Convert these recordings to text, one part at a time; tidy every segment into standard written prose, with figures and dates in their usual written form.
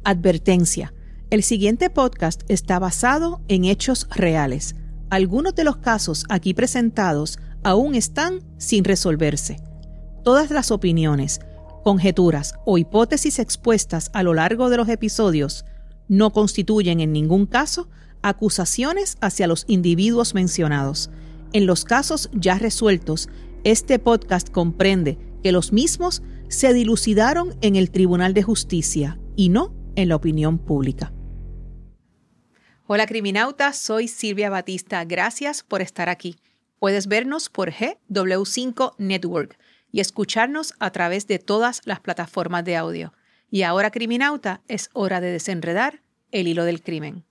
Advertencia: el siguiente podcast está basado en hechos reales. Algunos de los casos aquí presentados aún están sin resolverse. Todas las opiniones, conjeturas o hipótesis expuestas a lo largo de los episodios no constituyen en ningún caso acusaciones hacia los individuos mencionados. En los casos ya resueltos, este podcast comprende que los mismos se dilucidaron en el Tribunal de Justicia y no en la opinión pública. Hola criminautas, soy Silvia Batista. Gracias por estar aquí. Puedes vernos por GW5 Network y escucharnos a través de todas las plataformas de audio. Y ahora, criminauta, es hora de desenredar el hilo del crimen.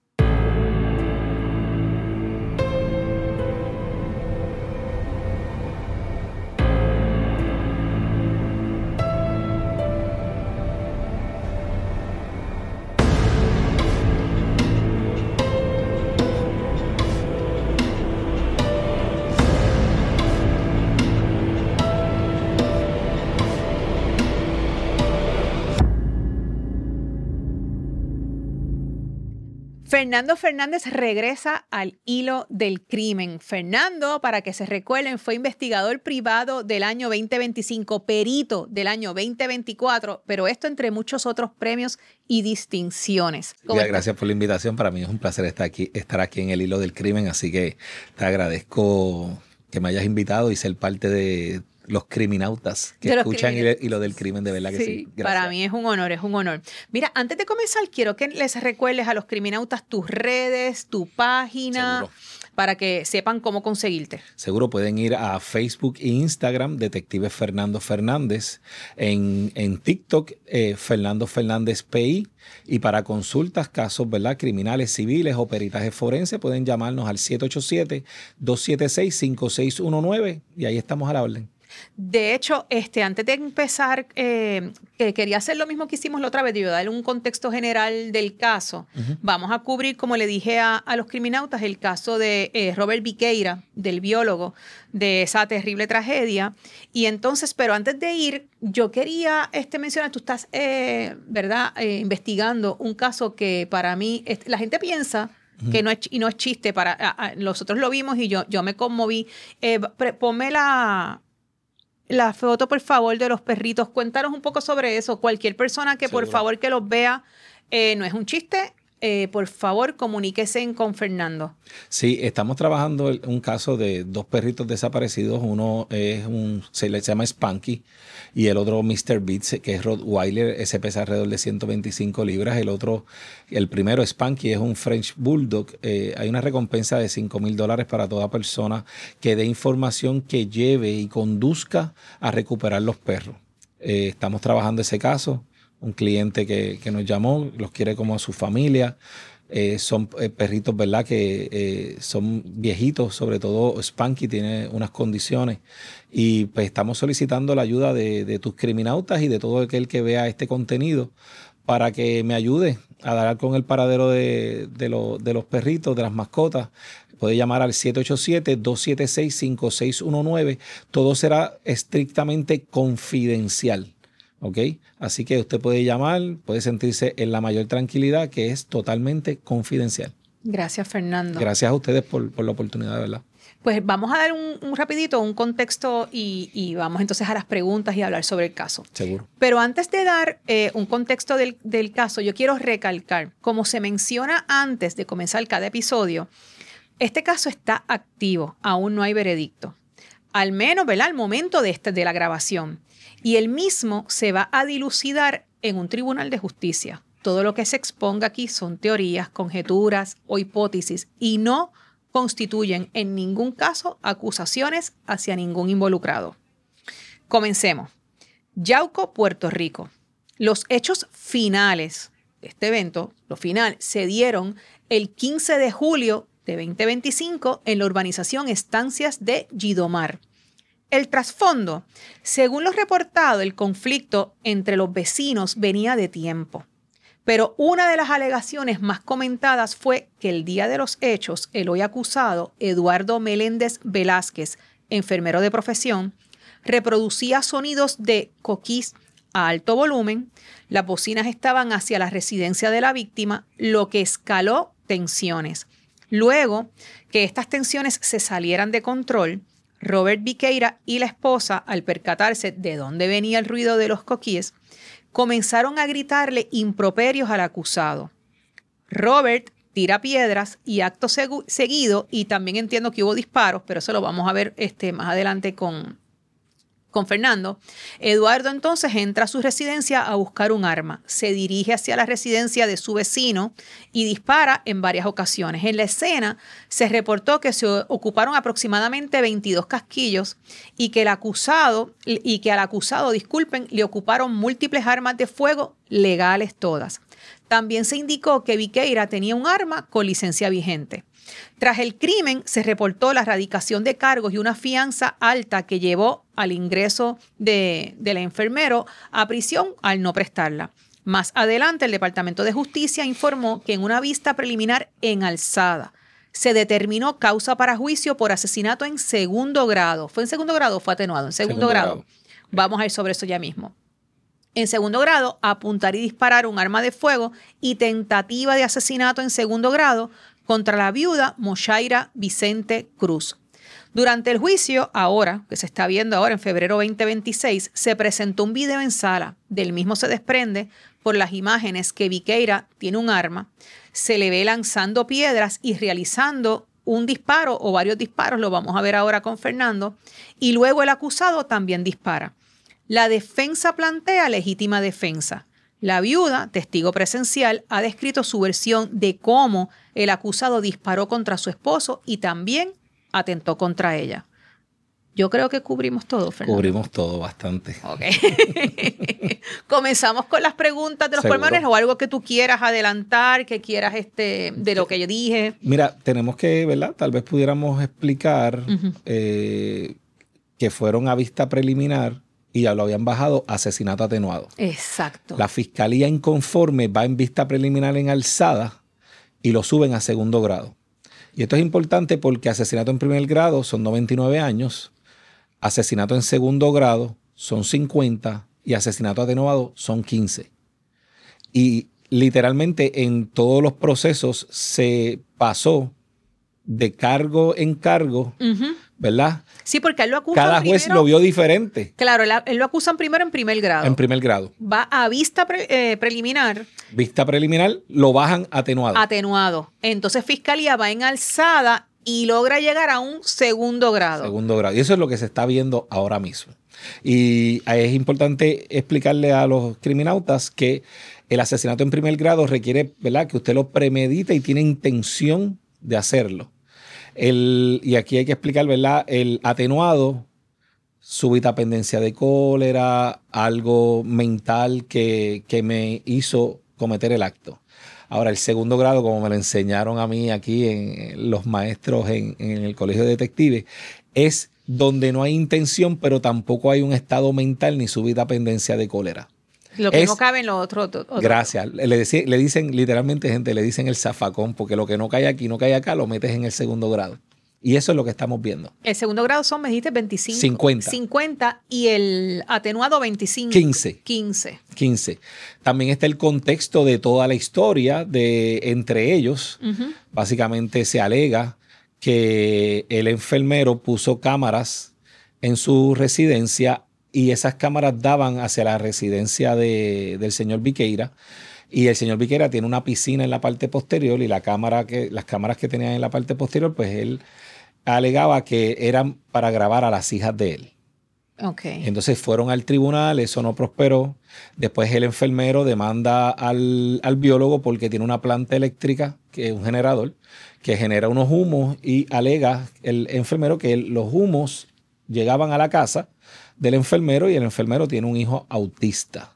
Fernando Fernández regresa al hilo del crimen. Fernando, para que se recuerden, fue investigador privado del año 2025, perito del año 2024, pero esto entre muchos otros premios y distinciones. Gracias por la invitación. Para mí es un placer estar aquí en el hilo del crimen, así que te agradezco que me hayas invitado y ser parte de los criminautas que escuchan Hilo del Crimen, de verdad que sí. Gracias. Para mí es un honor, es un honor. Mira, antes de comenzar, quiero que les recuerdes a los criminautas tus redes, tu página, seguro, para que sepan cómo conseguirte. Seguro, pueden ir a Facebook e Instagram, Detective Fernando Fernández, en TikTok, Fernando Fernández PI, y para consultas, casos, ¿verdad?, criminales, civiles o peritaje forense, pueden llamarnos al 787-276-5619 y ahí estamos a la orden. De hecho, antes de empezar, que quería hacer lo mismo que hicimos la otra vez, darle un contexto general del caso. Uh-huh. Vamos a cubrir, como le dije a los criminautas, el caso de Robert Viqueira, del biólogo, de esa terrible tragedia. Y entonces, pero antes de ir, yo quería mencionar, tú estás, ¿verdad?, investigando un caso que para mí, la gente piensa que no es chiste. Nosotros lo vimos y yo me conmoví. Ponme la foto, por favor, de los perritos. Cuéntanos un poco sobre eso. Cualquier persona que, seguro, por favor, que los vea, no es un chiste. Por favor, comuníquese con Fernando. Sí, estamos trabajando un caso de dos perritos desaparecidos. Uno se llama Spanky y el otro Mr. Beats, que es Rottweiler. Ese pesa alrededor de 125 libras. El primero, Spanky, es un French Bulldog. Hay una recompensa de $5,000 para toda persona que dé información que lleve y conduzca a recuperar los perros. Estamos trabajando ese caso. Un cliente que nos llamó, los quiere como a su familia. Son perritos, ¿verdad?, que son viejitos, sobre todo Spanky tiene unas condiciones. Y pues estamos solicitando la ayuda de tus criminautas y de todo aquel que vea este contenido para que me ayude a dar con el paradero de los perritos, de las mascotas. Puede llamar al 787-276-5619. Todo será estrictamente confidencial. ¿Ok? Así que usted puede llamar, puede sentirse en la mayor tranquilidad, que es totalmente confidencial. Gracias, Fernando. Gracias a ustedes por la oportunidad, de verdad. Pues vamos a dar un rapidito, un contexto y vamos entonces a las preguntas y a hablar sobre el caso. Seguro. Pero antes de dar un contexto del caso, yo quiero recalcar, como se menciona antes de comenzar cada episodio, este caso está activo, aún no hay veredicto. Al menos, ¿verdad?, al momento de la grabación. Y el mismo se va a dilucidar en un tribunal de justicia. Todo lo que se exponga aquí son teorías, conjeturas o hipótesis y no constituyen en ningún caso acusaciones hacia ningún involucrado. Comencemos. Yauco, Puerto Rico. Los hechos finales de este evento, se dieron el 15 de julio de 2025 en la urbanización Estancias de Yidomar. El trasfondo, según lo reportado, el conflicto entre los vecinos venía de tiempo. Pero una de las alegaciones más comentadas fue que el día de los hechos, el hoy acusado, Eduardo Meléndez Velázquez, enfermero de profesión, reproducía sonidos de coquís a alto volumen. Las bocinas estaban hacia la residencia de la víctima, lo que escaló tensiones. Luego que estas tensiones se salieran de control, Robert Viqueira y la esposa, al percatarse de dónde venía el ruido de los coquíes, comenzaron a gritarle improperios al acusado. Robert tira piedras y acto seguido, y también entiendo que hubo disparos, pero eso lo vamos a ver más adelante con Fernando. Eduardo entonces entra a su residencia a buscar un arma. Se dirige hacia la residencia de su vecino y dispara en varias ocasiones. En la escena se reportó que se ocuparon aproximadamente 22 casquillos y que al acusado, le ocuparon múltiples armas de fuego legales todas. También se indicó que Viqueira tenía un arma con licencia vigente. Tras el crimen, se reportó la erradicación de cargos y una fianza alta que llevó al ingreso del enfermero a prisión al no prestarla. Más adelante, el Departamento de Justicia informó que en una vista preliminar en alzada se determinó causa para juicio por asesinato en segundo grado. ¿Fue en segundo grado o fue atenuado? En segundo grado. Vamos a ir sobre eso ya mismo. En segundo grado, apuntar y disparar un arma de fuego y tentativa de asesinato en segundo grado contra la viuda Moshaira Vicente Cruz. Durante el juicio, ahora, que se está viendo ahora en febrero 2026, se presentó un video en sala. Del mismo se desprende por las imágenes que Viqueira tiene un arma, se le ve lanzando piedras y realizando un disparo o varios disparos, lo vamos a ver ahora con Fernando, y luego el acusado también dispara. La defensa plantea legítima defensa. La viuda, testigo presencial, ha descrito su versión de cómo el acusado disparó contra su esposo y también atentó contra ella. Yo creo que cubrimos todo, Fernando. Cubrimos todo bastante. Ok. Comenzamos con las preguntas de los pormenores o algo que tú quieras adelantar, que quieras de lo que yo dije. Mira, tenemos que, ¿verdad? Tal vez pudiéramos explicar que fueron a vista preliminar y ya lo habían bajado a asesinato atenuado. Exacto. La fiscalía inconforme va en vista preliminar en alzada y lo suben a segundo grado. Y esto es importante porque asesinato en primer grado son 99 años, asesinato en segundo grado son 50 y asesinato atenuado son 15. Y literalmente en todos los procesos se pasó de cargo en cargo, ¿verdad? Sí, porque él lo acusan cada juez primero, lo vio diferente. Claro, él lo acusan primero en primer grado. En primer grado. Va a vista preliminar. Vista preliminar, lo bajan atenuado. Atenuado. Entonces Fiscalía va en alzada y logra llegar a un segundo grado. Segundo grado. Y eso es lo que se está viendo ahora mismo. Y es importante explicarle a los criminautas que el asesinato en primer grado requiere, ¿verdad?, que usted lo premedite y tiene intención de hacerlo. Y aquí hay que explicar, ¿verdad? El atenuado, súbita pendencia de cólera, algo mental que me hizo cometer el acto. Ahora, el segundo grado, como me lo enseñaron a mí aquí los maestros en el colegio de detectives, es donde no hay intención, pero tampoco hay un estado mental ni súbita pendencia de cólera. Lo que no cabe en lo otro. Gracias. Le dicen literalmente, gente, le dicen el zafacón, porque lo que no cae aquí, no cae acá, lo metes en el segundo grado. Y eso es lo que estamos viendo. El segundo grado son, me dijiste, 25. 50. 50 y el atenuado 25. 15. También está el contexto de toda la historia entre ellos. Básicamente se alega que el enfermero puso cámaras en su residencia y esas cámaras daban hacia la residencia del señor Viqueira. Y el señor Viqueira tiene una piscina en la parte posterior y las cámaras que tenían en la parte posterior, pues él alegaba que eran para grabar a las hijas de él. Okay. Entonces fueron al tribunal, eso no prosperó. Después el enfermero demanda al biólogo porque tiene una planta eléctrica, que es un generador, que genera unos humos, y alega el enfermero que los humos llegaban a la casa del enfermero y el enfermero tiene un hijo autista.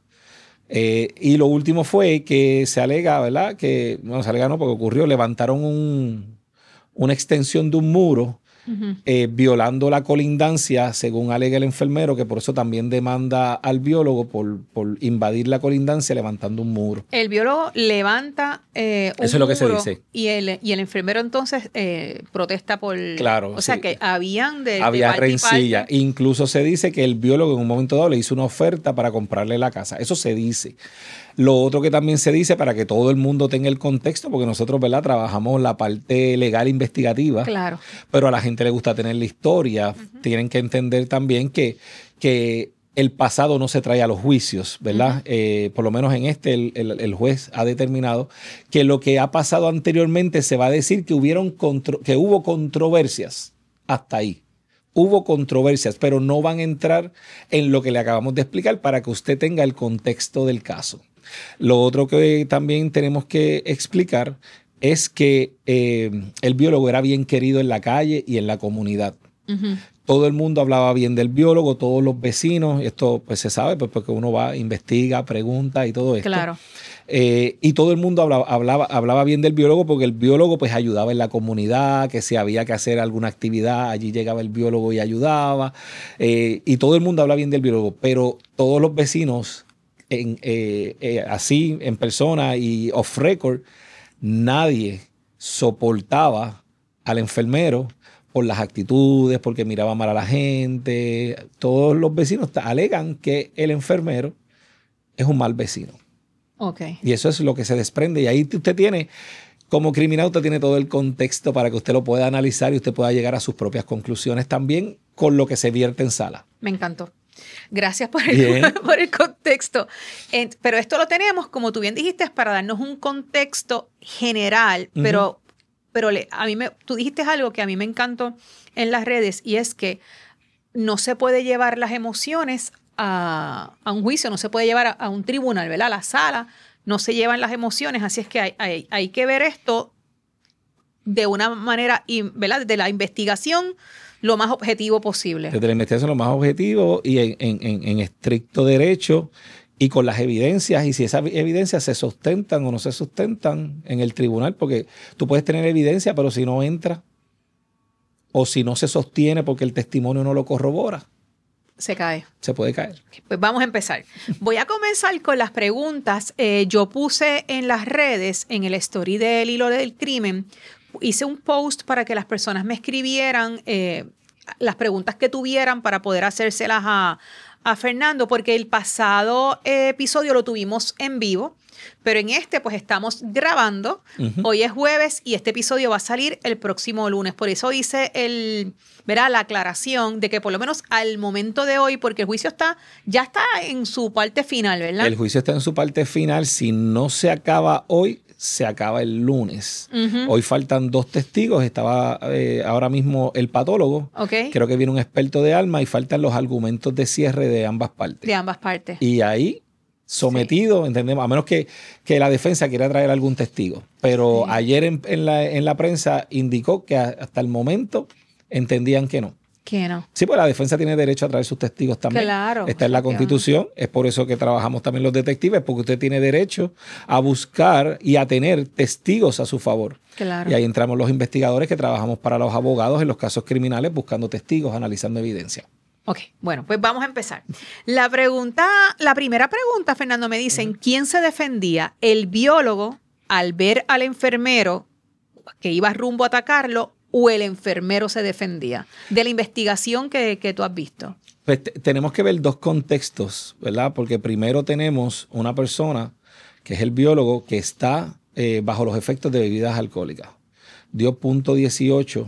Y lo último fue que se alega, ¿verdad? Que no se alega, no, porque ocurrió, levantaron una extensión de un muro violando la colindancia, según alega el enfermero, que por eso también demanda al biólogo por invadir la colindancia levantando un muro. El biólogo levanta un eso es lo que se dice. Y el enfermero entonces protesta por... Claro. O sea que había rencilla. Incluso se dice que el biólogo en un momento dado le hizo una oferta para comprarle la casa. Eso se dice. Lo otro que también se dice, para que todo el mundo tenga el contexto, porque nosotros, ¿verdad?, trabajamos la parte legal investigativa. Claro. Pero a la gente le gusta tener la historia. Tienen que entender también que el pasado no se trae a los juicios, ¿verdad? Por lo menos en el juez ha determinado que lo que ha pasado anteriormente se va a decir que hubo controversias. Hasta ahí. Hubo controversias, pero no van a entrar en lo que le acabamos de explicar para que usted tenga el contexto del caso. Lo otro que también tenemos que explicar es que el biólogo era bien querido en la calle y en la comunidad. Todo el mundo hablaba bien del biólogo, todos los vecinos. Esto pues se sabe pues, porque uno va, investiga, pregunta y todo esto. Claro. Y todo el mundo hablaba bien del biólogo porque el biólogo pues ayudaba en la comunidad, que si había que hacer alguna actividad, allí llegaba el biólogo y ayudaba. Y todo el mundo habla bien del biólogo, pero todos los vecinos así en persona y off record, nadie soportaba al enfermero por las actitudes, porque miraba mal a la gente. Todos los vecinos alegan que el enfermero es un mal vecino. Okay. Y eso es lo que se desprende. Y ahí usted tiene, como criminal, usted tiene todo el contexto para que usted lo pueda analizar y usted pueda llegar a sus propias conclusiones también con lo que se vierte en sala. Me encantó. Gracias por el contexto. Pero esto lo tenemos, como tú bien dijiste, para darnos un contexto general, pero tú dijiste algo que a mí me encantó en las redes, y es que no se puede llevar las emociones a un juicio, no se puede llevar a un tribunal, ¿verdad? A la sala no se llevan las emociones, así es que hay que ver esto de una manera, ¿verdad?, de la investigación lo más objetivo posible. Desde la investigación lo más objetivo y en estricto derecho y con las evidencias, y si esas evidencias se sustentan o no se sustentan en el tribunal, porque tú puedes tener evidencia, pero si no entra o si no se sostiene porque el testimonio no lo corrobora, se cae. Se puede caer. Pues vamos a empezar. Voy a comenzar con las preguntas. Yo puse en las redes, en el story del Hilo del Crimen, hice un post para que las personas me escribieran las preguntas que tuvieran para poder hacérselas a Fernando, porque el pasado episodio lo tuvimos en vivo, pero en este pues estamos grabando. Hoy es jueves y este episodio va a salir el próximo lunes. Por eso hice la aclaración de que por lo menos al momento de hoy, porque el juicio ya está en su parte final, ¿verdad? El juicio está en su parte final. Si no se acaba hoy, se acaba el lunes. Hoy faltan 2 testigos. Estaba ahora mismo el patólogo. Okay. Creo que viene un experto de alma y faltan los argumentos de cierre de ambas partes. De ambas partes. Y ahí, sometido, sí, entendemos, a menos que la defensa quiera traer algún testigo. Pero sí, ayer en la prensa indicó que hasta el momento entendían que no. Que no. Sí, pues la defensa tiene derecho a traer sus testigos también. Claro. Está en la Constitución. Es por eso que trabajamos también los detectives, porque usted tiene derecho a buscar y a tener testigos a su favor. Claro. Y ahí entramos los investigadores que trabajamos para los abogados en los casos criminales, buscando testigos, analizando evidencia. Ok, bueno, pues vamos a empezar. La primera pregunta, Fernando, me dicen, ¿quién se defendía? ¿El biólogo al ver al enfermero que iba rumbo a atacarlo, o el enfermero se defendía? De la investigación que tú has visto. Pues tenemos que ver 2 contextos, ¿verdad? Porque primero tenemos una persona, que es el biólogo, que está bajo los efectos de bebidas alcohólicas. Dio 0.18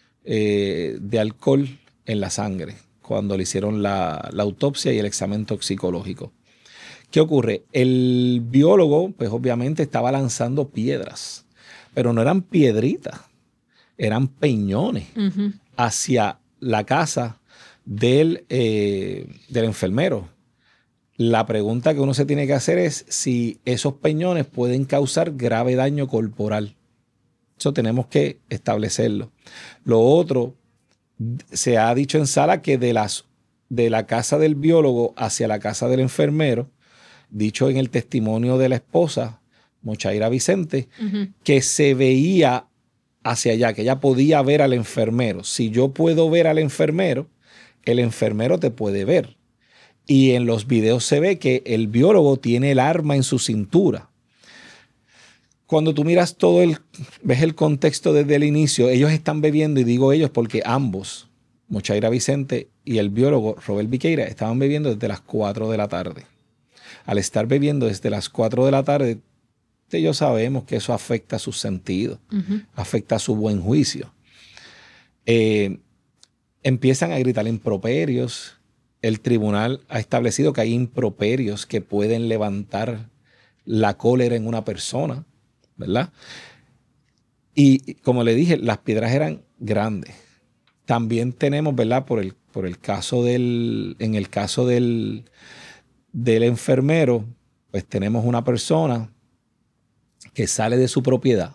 de alcohol en la sangre cuando le hicieron la autopsia y el examen toxicológico. ¿Qué ocurre? El biólogo, pues obviamente estaba lanzando piedras, pero no eran piedritas. Eran peñones hacia la casa del enfermero. La pregunta que uno se tiene que hacer es si esos peñones pueden causar grave daño corporal. Eso tenemos que establecerlo. Lo otro, se ha dicho en sala que de la casa del biólogo hacia la casa del enfermero, dicho en el testimonio de la esposa, Mochaira Vicente, que se veía hacia allá, que ella podía ver al enfermero. Si yo puedo ver al enfermero, el enfermero te puede ver. Y en los videos se ve que el biólogo tiene el arma en su cintura. Cuando tú miras ves el contexto desde el inicio, ellos están bebiendo, y digo ellos porque ambos, Mochaira Vicente y el biólogo Robert Viqueira, estaban bebiendo desde las 4 de la tarde. Al estar bebiendo desde las 4 de la tarde, ellos sabemos que eso afecta sus sentidos, afecta su buen juicio. Empiezan a gritar improperios. El tribunal ha establecido que hay improperios que pueden levantar la cólera en una persona, ¿verdad? Y como le dije, las piedras eran grandes. También tenemos, ¿verdad? En el caso del enfermero, pues tenemos una persona que sale de su propiedad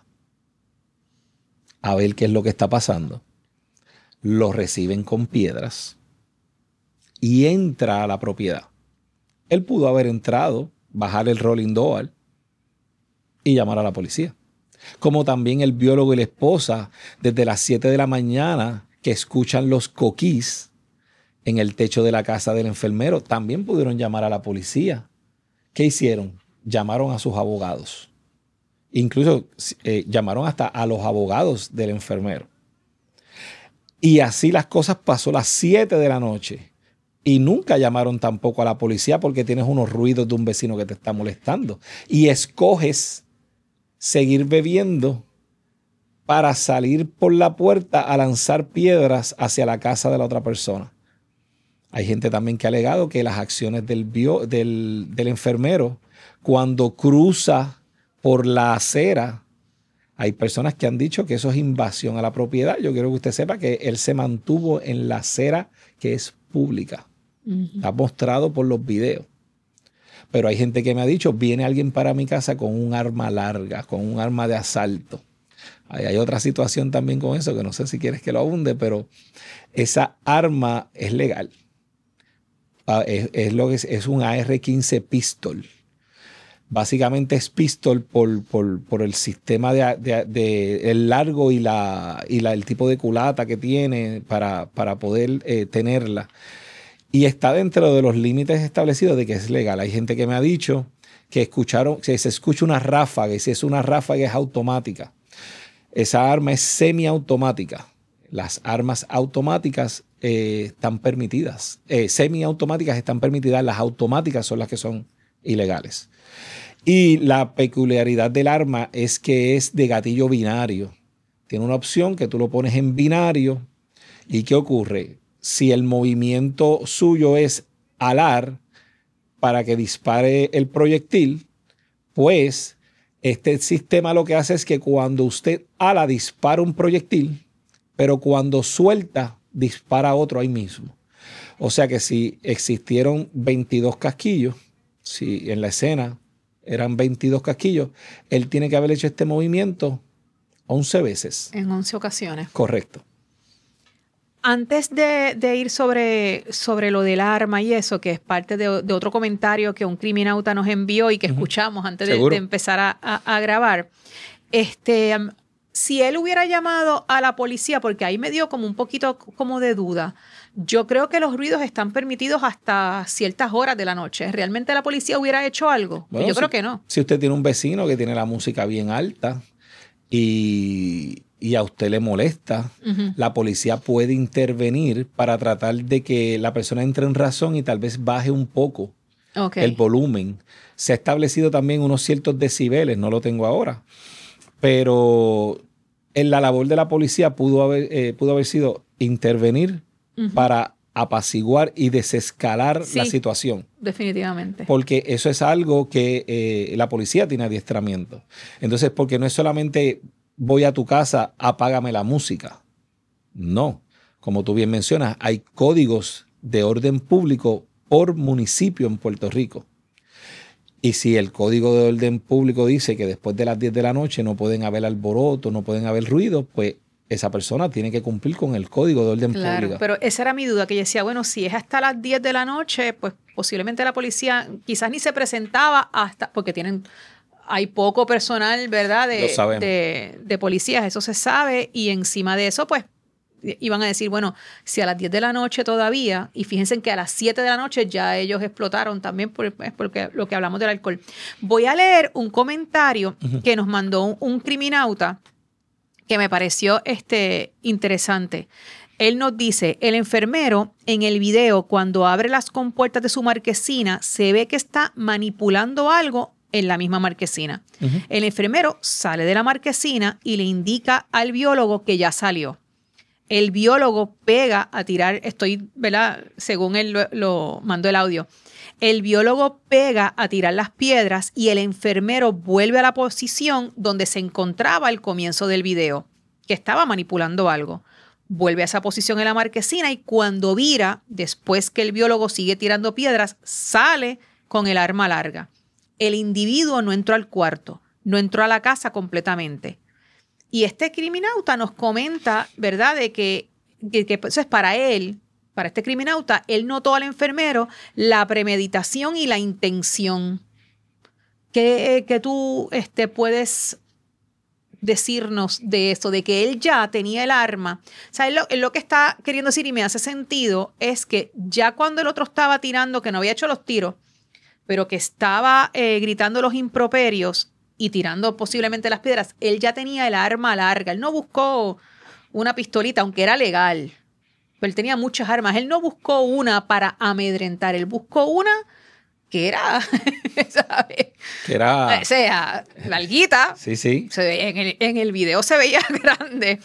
a ver qué es lo que está pasando. Lo reciben con piedras y entra a la propiedad. Él pudo haber entrado, bajar el rolling door y llamar a la policía. Como también el biólogo y la esposa, desde las 7 de la mañana, que escuchan los coquís en el techo de la casa del enfermero, también pudieron llamar a la policía. ¿Qué hicieron? Llamaron a sus abogados. Incluso llamaron hasta a los abogados del enfermero. Y así las cosas pasó las 7 de la noche. Y nunca llamaron tampoco a la policía porque tienes unos ruidos de un vecino que te está molestando. Y escoges seguir bebiendo para salir por la puerta a lanzar piedras hacia la casa de la otra persona. Hay gente también que ha alegado que las acciones del enfermero, cuando cruza por la acera, hay personas que han dicho que eso es invasión a la propiedad. Yo quiero que usted sepa que él se mantuvo en la acera que es pública. Está mostrado por los videos. Pero hay gente que me ha dicho, viene alguien para mi casa con un arma larga, con un arma de asalto. Hay otra situación también con eso, que no sé si quieres que lo abunde, pero esa arma es legal. Es un AR-15 pistol. Básicamente es pistol por el sistema el largo y el tipo de culata que tiene para poder tenerla. Y está dentro de los límites establecidos de que es legal. Hay gente que me ha dicho que se escucha una ráfaga, y si es una ráfaga es automática. Esa arma es semiautomática. Las armas automáticas están permitidas. Semiautomáticas están permitidas. Las automáticas son las que son ilegales. Y la peculiaridad del arma es que es de gatillo binario. Tiene una opción que tú lo pones en binario. ¿Y qué ocurre? Si el movimiento suyo es alar para que dispare el proyectil, pues este sistema lo que hace es que cuando usted ala dispara un proyectil, pero cuando suelta dispara otro ahí mismo. O sea que si existieron 22 casquillos, si en la escena eran 22 casquillos, él tiene que haber hecho este movimiento 11 veces. En 11 ocasiones. Correcto. Antes de ir sobre lo del arma y eso, que es parte de otro comentario que un criminauta nos envió y que escuchamos antes de empezar a grabar, si él hubiera llamado a la policía, porque ahí me dio como un poquito como de duda, yo creo que los ruidos están permitidos hasta ciertas horas de la noche. ¿Realmente la policía hubiera hecho algo? Bueno, yo creo que no. Si usted tiene un vecino que tiene la música bien alta y a usted le molesta, la policía puede intervenir para tratar de que la persona entre en razón y tal vez baje un poco el volumen. Se ha establecido también unos ciertos decibeles, no lo tengo ahora, pero en la labor de la policía pudo haber sido intervenir para apaciguar y desescalar la situación. Definitivamente. Porque eso es algo que la policía tiene adiestramiento. Entonces, porque no es solamente voy a tu casa, apágame la música. No. Como tú bien mencionas, hay códigos de orden público por municipio en Puerto Rico. Y si el código de orden público dice que después de las 10 de la noche no pueden haber alboroto, no pueden haber ruido, pues esa persona tiene que cumplir con el código de orden público. Pero esa era mi duda, que yo decía, bueno, si es hasta las 10 de la noche, pues posiblemente la policía quizás ni se presentaba hasta, porque tienen hay poco personal, ¿verdad? Lo sabemos. De policías, eso se sabe. Y encima de eso, pues, iban a decir, bueno, si a las 10 de la noche todavía, y fíjense que a las 7 de la noche ya ellos explotaron también porque lo que hablamos del alcohol. Voy a leer un comentario que nos mandó un criminauta que me pareció interesante. Él nos dice, el enfermero en el video, cuando abre las compuertas de su marquesina, se ve que está manipulando algo en la misma marquesina. El enfermero sale de la marquesina y le indica al biólogo que ya salió. El biólogo pega a tirar, ¿verdad? Según él lo mandó el audio. El biólogo pega a tirar las piedras y el enfermero vuelve a la posición donde se encontraba al comienzo del video, que estaba manipulando algo. Vuelve a esa posición en la marquesina y cuando vira, después que el biólogo sigue tirando piedras, sale con el arma larga. El individuo no entró al cuarto, no entró a la casa completamente. Y este criminauta nos comenta, ¿verdad?, de que eso es para él, para este criminauta, él notó al enfermero la premeditación y la intención. ¿Qué tú puedes decirnos de esto, de que él ya tenía el arma? O sea, él lo que está queriendo decir, y me hace sentido, es que ya cuando el otro estaba tirando, que no había hecho los tiros, pero que estaba gritando los improperios, y tirando posiblemente las piedras, él ya tenía el arma larga. Él no buscó una pistolita, aunque era legal. Pero él tenía muchas armas. Él no buscó una para amedrentar. Él buscó una que era, ¿sabes? Que era... O sea, larguita. Sí, sí. En el video se veía grande.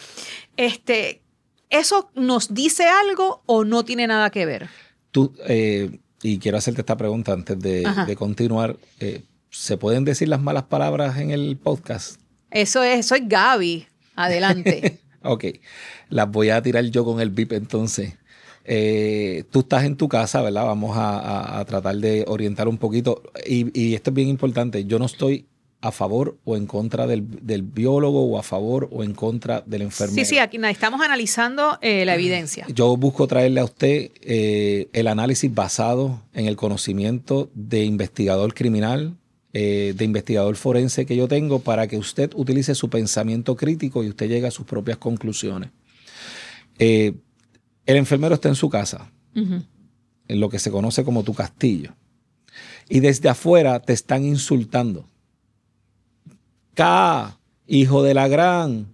¿Eso nos dice algo o no tiene nada que ver? Tú, y quiero hacerte esta pregunta antes de continuar. ¿Se pueden decir las malas palabras en el podcast? Eso es Gaby. Adelante. Ok. Las voy a tirar yo con el bip entonces. Tú estás en tu casa, ¿verdad? Vamos a tratar de orientar un poquito. Y esto es bien importante. Yo no estoy a favor o en contra del biólogo o a favor o en contra del enfermero. Sí, aquí estamos analizando la evidencia. Yo busco traerle a usted el análisis basado en el conocimiento de investigador criminal, de investigador forense que yo tengo, para que usted utilice su pensamiento crítico y usted llegue a sus propias conclusiones. El enfermero está en su casa, en lo que se conoce como tu castillo, y desde afuera te están insultando. Hijo de la gran,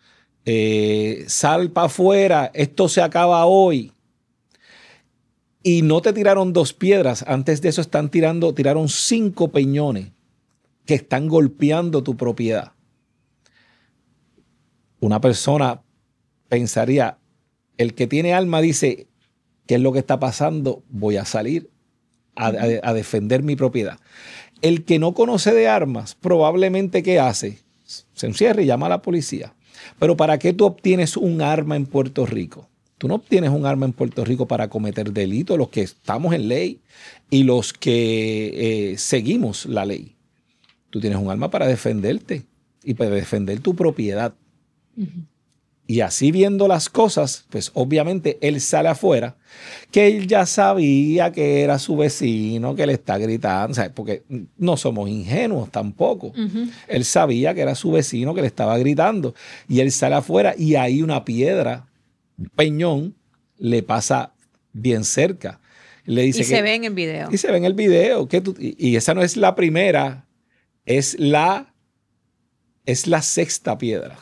sal para afuera, esto se acaba hoy. Y no te tiraron 2 piedras, antes de eso tiraron 5 peñones que están golpeando tu propiedad. Una persona pensaría, el que tiene alma dice, ¿qué es lo que está pasando? Voy a salir a defender mi propiedad. El que no conoce de armas, probablemente, ¿qué hace? Se encierra y llama a la policía. Pero ¿para qué tú obtienes un arma en Puerto Rico? Tú no obtienes un arma en Puerto Rico para cometer delitos, los que estamos en ley y los que seguimos la ley. Tú tienes un arma para defenderte y para defender tu propiedad. Y así viendo las cosas, pues obviamente él sale afuera, que él ya sabía que era su vecino que le está gritando, ¿sabes? Porque no somos ingenuos tampoco. Él sabía que era su vecino que le estaba gritando y él sale afuera y hay una piedra, un peñón, le pasa bien cerca. Le dice se ve en el video. Y se ve en el video. Y esa no es la primera, es la 6ª piedra.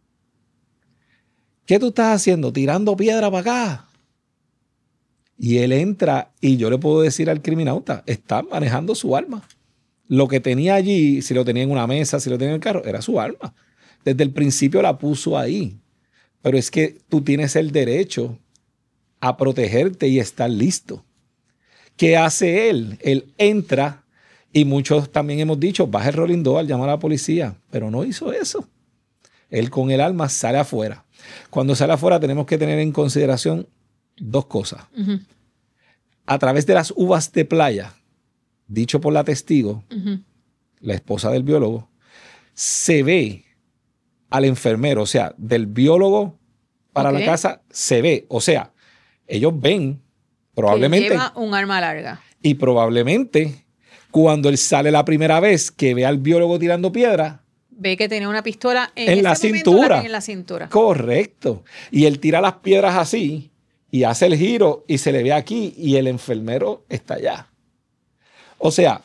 ¿Qué tú estás haciendo? Tirando piedra para acá. Y él entra y yo le puedo decir al criminauta, está manejando su arma. Lo que tenía allí, si lo tenía en una mesa, si lo tenía en el carro, era su arma. Desde el principio la puso ahí. Pero es que tú tienes el derecho a protegerte y estar listo. ¿Qué hace él? Él entra y muchos también hemos dicho, baja el rolling door, llama a la policía. Pero no hizo eso. Él con el arma sale afuera. Cuando sale afuera tenemos que tener en consideración 2 cosas. A través de las uvas de playa, dicho por la testigo, la esposa del biólogo, se ve al enfermero, o sea, del biólogo para la casa, se ve. O sea, ellos ven probablemente... Que lleva un arma larga. Y probablemente Cuando él sale la primera vez que ve al biólogo tirando piedra, ve que tenía una pistola en la cintura. En la cintura. Correcto. Y él tira las piedras así y hace el giro y se le ve aquí y el enfermero está allá. O sea,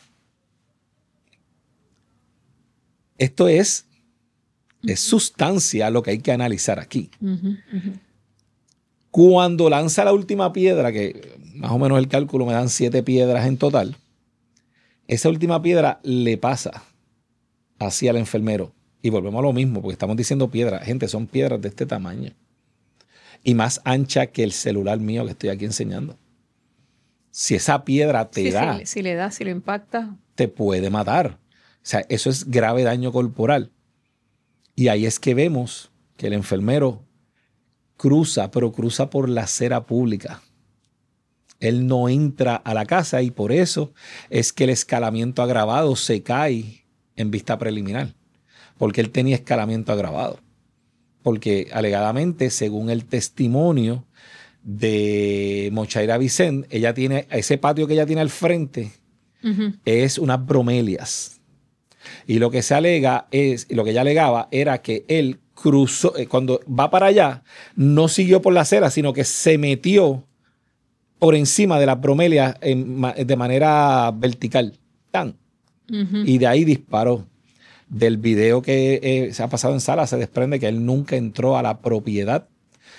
esto es sustancia lo que hay que analizar aquí. Cuando lanza la última piedra, que más o menos el cálculo me dan 7 piedras en total, esa última piedra le pasa hacia el enfermero. Y volvemos a lo mismo, porque estamos diciendo piedras. Gente, son piedras de este tamaño. Y más ancha que el celular mío que estoy aquí enseñando. Si esa piedra te da... Si le da, si lo impacta... te puede matar. O sea, eso es grave daño corporal. Y ahí es que vemos que el enfermero cruza, pero cruza por la acera pública. Él no entra a la casa y por eso es que el escalamiento agravado se cae en vista preliminar. Porque él tenía escalamiento agravado. Porque alegadamente, según el testimonio de Mochaira Vicent, ella tiene, ese patio que ella tiene al frente es unas bromelias. Y lo que se alega es, lo que ella alegaba era que él cruzó, cuando va para allá, no siguió por la acera, sino que se metió por encima de las bromelias de manera vertical. ¡Tan! Y de ahí disparó. Del video que se ha pasado en sala se desprende que él nunca entró a la propiedad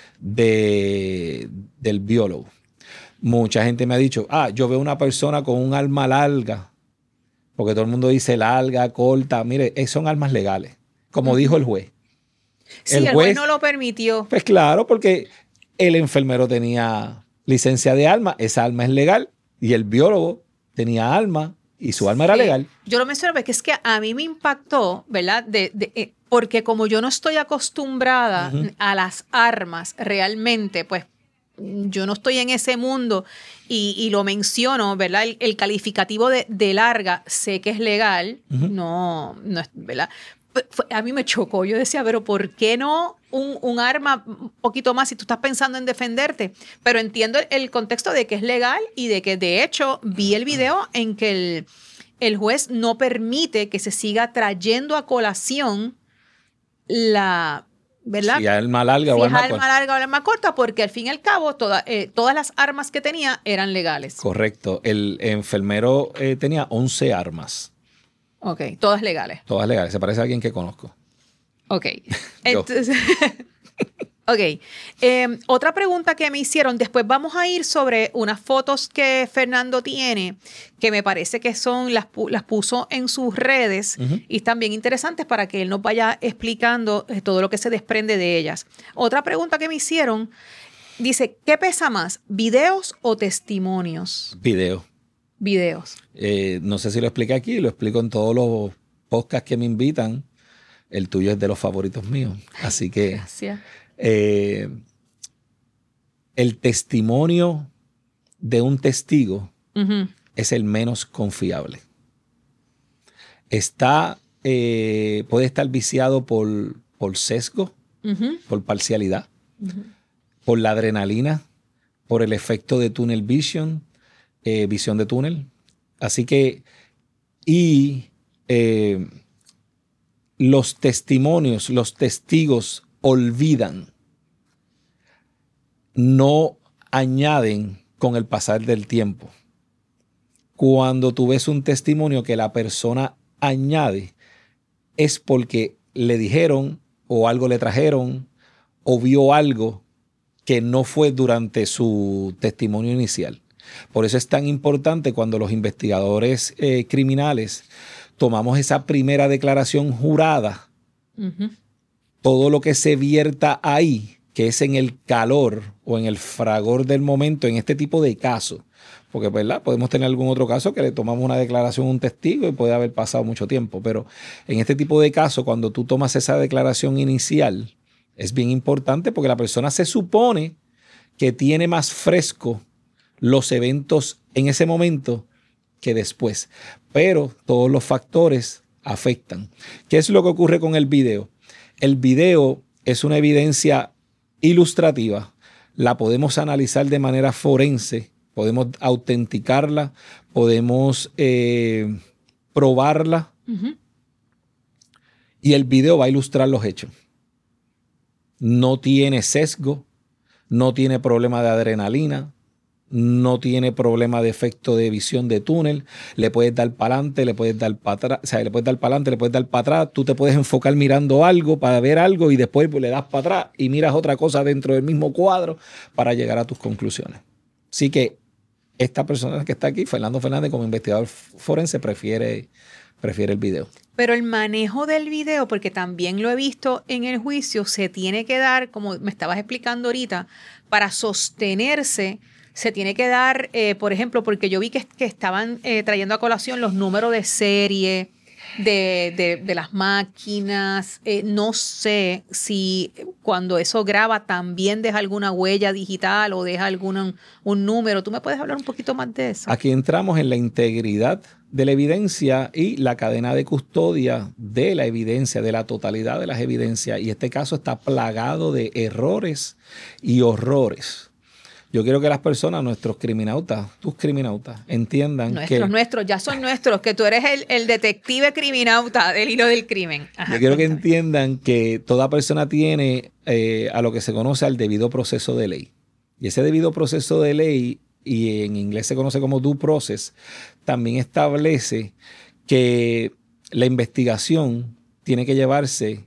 del biólogo. Mucha gente me ha dicho, yo veo una persona con un arma larga, porque todo el mundo dice larga, corta. Mire, son armas legales, como dijo el juez. Sí, el juez no lo permitió. Pues claro, porque el enfermero tenía licencia de arma, esa arma es legal, y el biólogo tenía arma y su arma era legal. Yo lo menciono porque es que a mí me impactó, ¿verdad? Porque como yo no estoy acostumbrada a las armas realmente, pues yo no estoy en ese mundo y lo menciono, ¿verdad? El calificativo de larga sé que es legal, no es, ¿verdad? A mí me chocó, yo decía, pero ¿por qué no un arma un poquito más si tú estás pensando en defenderte? Pero entiendo el contexto de que es legal y de que de hecho vi el video en que el juez no permite que se siga trayendo a colación la... ¿verdad? Si arma larga o arma corta. larga o arma corta, porque al fin y al cabo todas las armas que tenía eran legales. Correcto. El enfermero tenía 11 armas. Ok, todas legales. Todas legales. Se parece a alguien que conozco. Ok. Entonces, ok. Otra pregunta que me hicieron, después vamos a ir sobre unas fotos que Fernando tiene, que me parece que las puso en sus redes y están bien interesantes para que él nos vaya explicando todo lo que se desprende de ellas. Otra pregunta que me hicieron, dice, ¿qué pesa más, videos o testimonios? Videos. No sé si lo expliqué aquí, lo explico en todos los podcasts que me invitan. El tuyo es de los favoritos míos. Así que... Gracias. El testimonio de un testigo es el menos confiable. Puede estar viciado por sesgo, por parcialidad, por la adrenalina, por el efecto de tunnel vision, visión de túnel. Así que, los testimonios, los testigos olvidan, no añaden con el pasar del tiempo. Cuando tú ves un testimonio que la persona añade, es porque le dijeron o algo le trajeron o vio algo que no fue durante su testimonio inicial. Por eso es tan importante cuando los investigadores criminales tomamos esa primera declaración jurada, todo lo que se vierta ahí, que es en el calor o en el fragor del momento en este tipo de casos, porque ¿verdad? Podemos tener algún otro caso que le tomamos una declaración a un testigo y puede haber pasado mucho tiempo, pero en este tipo de casos, cuando tú tomas esa declaración inicial, es bien importante porque la persona se supone que tiene más fresco los eventos en ese momento que después, pero todos los factores afectan. ¿Qué es lo que ocurre con el video? El video es una evidencia ilustrativa, la podemos analizar de manera forense podemos autenticarla, podemos probarla y el video va a ilustrar los hechos. No tiene sesgo, no tiene problema de adrenalina, no tiene problema de efecto de visión de túnel. Le puedes dar para adelante, le puedes dar para atrás, o sea, le puedes dar para adelante, le puedes dar para atrás. Tú te puedes enfocar mirando algo para ver algo y después pues, le das para atrás y miras otra cosa dentro del mismo cuadro para llegar a tus conclusiones. Así que esta persona que está aquí, Fernando Fernández, como investigador forense, prefiere el video. Pero el manejo del video, porque también lo he visto en el juicio, se tiene que dar, como me estabas explicando ahorita, para sostenerse. Se tiene que dar, por ejemplo, porque yo vi que estaban trayendo a colación los números de serie de las máquinas. No sé si cuando eso graba también deja alguna huella digital o deja un número. ¿Tú me puedes hablar un poquito más de eso? Aquí entramos en la integridad de la evidencia y la cadena de custodia de la evidencia, de la totalidad de las evidencias. Y este caso está plagado de errores y horrores. Yo quiero que las personas, nuestros criminautas, tus criminautas, entiendan Nuestros, ya son nuestros, que tú eres el detective criminauta del hilo del crimen. Ajá, yo quiero que entiendan que toda persona tiene a lo que se conoce al debido proceso de ley. Y ese debido proceso de ley, y en inglés se conoce como due process, también establece que la investigación tiene que llevarse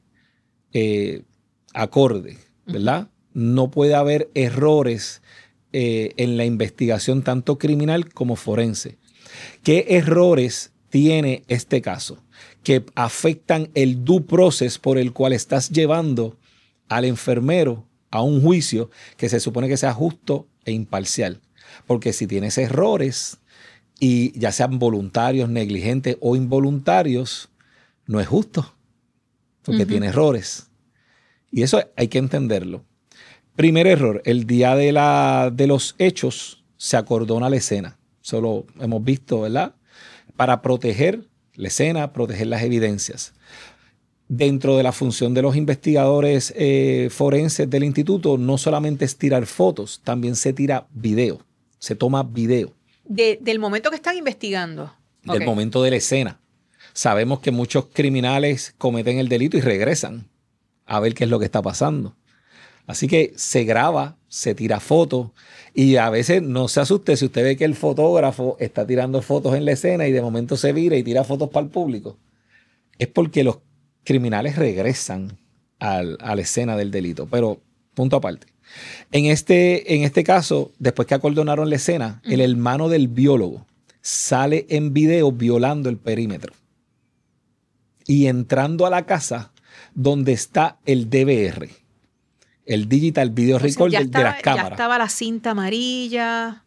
acorde, ¿verdad? No puede haber errores en la investigación tanto criminal como forense. ¿Qué errores tiene este caso que afectan el due process por el cual estás llevando al enfermero a un juicio que se supone que sea justo e imparcial? Porque si tienes errores, y ya sean voluntarios, negligentes o involuntarios, no es justo, porque tiene errores. Y eso hay que entenderlo. Primer error, el día de los hechos se acordona la escena. Eso lo hemos visto, ¿verdad? Para proteger la escena, proteger las evidencias. Dentro de la función de los investigadores forenses del instituto, no solamente es tirar fotos, también se tira video, se toma video. Del momento que están investigando. Del momento de la escena. Sabemos que muchos criminales cometen el delito y regresan a ver qué es lo que está pasando. Así que se graba, se tira fotos y a veces no se asuste si usted ve que el fotógrafo está tirando fotos en la escena y de momento se vira y tira fotos para el público. Es porque los criminales regresan a la escena del delito. Pero punto aparte. En este caso, después que acordonaron la escena, el hermano del biólogo sale en video violando el perímetro y entrando a la casa donde está el DVR. El Digital Video Record de las cámaras. Ya estaba la cinta amarilla.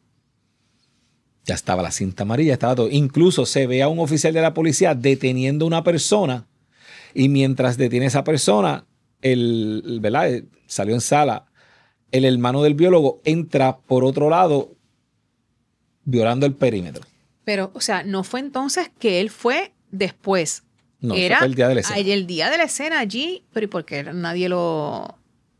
Ya estaba la cinta amarilla, estaba todo. Incluso se ve a un oficial de la policía deteniendo a una persona y mientras detiene a esa persona, ¿verdad? Salió en sala, el hermano del biólogo entra por otro lado violando el perímetro. Pero, o sea, no fue entonces que él fue después. No, era fue el día de la escena. El día de la escena allí, pero ¿y por qué nadie lo...?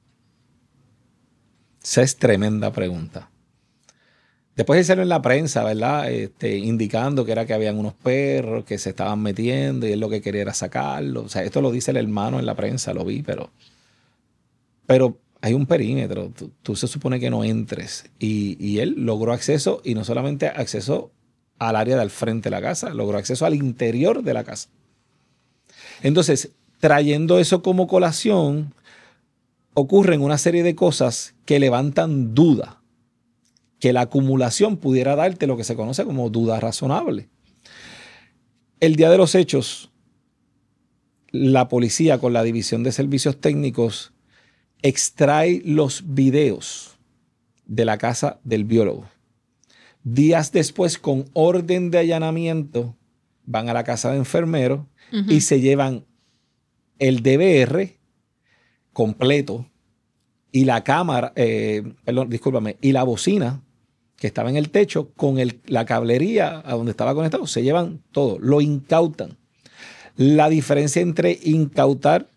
Esa es tremenda pregunta. Después él salió en la prensa, ¿verdad? Indicando que era que habían unos perros que se estaban metiendo y él lo que quería era sacarlo. O sea, esto lo dice el hermano en la prensa, lo vi, pero hay un perímetro. Tú se supone que no entres. Y él logró acceso, y no solamente acceso al área del frente de la casa, logró acceso al interior de la casa. Entonces, trayendo eso como colación, ocurren una serie de cosas que levantan duda, que la acumulación pudiera darte lo que se conoce como duda razonable. El día de los hechos, la policía con la División de Servicios Técnicos extrae los videos de la casa del biólogo. Días después, con orden de allanamiento, van a la casa de enfermero y se llevan el DVR completo y la cámara, y la bocina que estaba en el techo con la cablería a donde estaba conectado. Se llevan todo, lo incautan. La diferencia entre incautar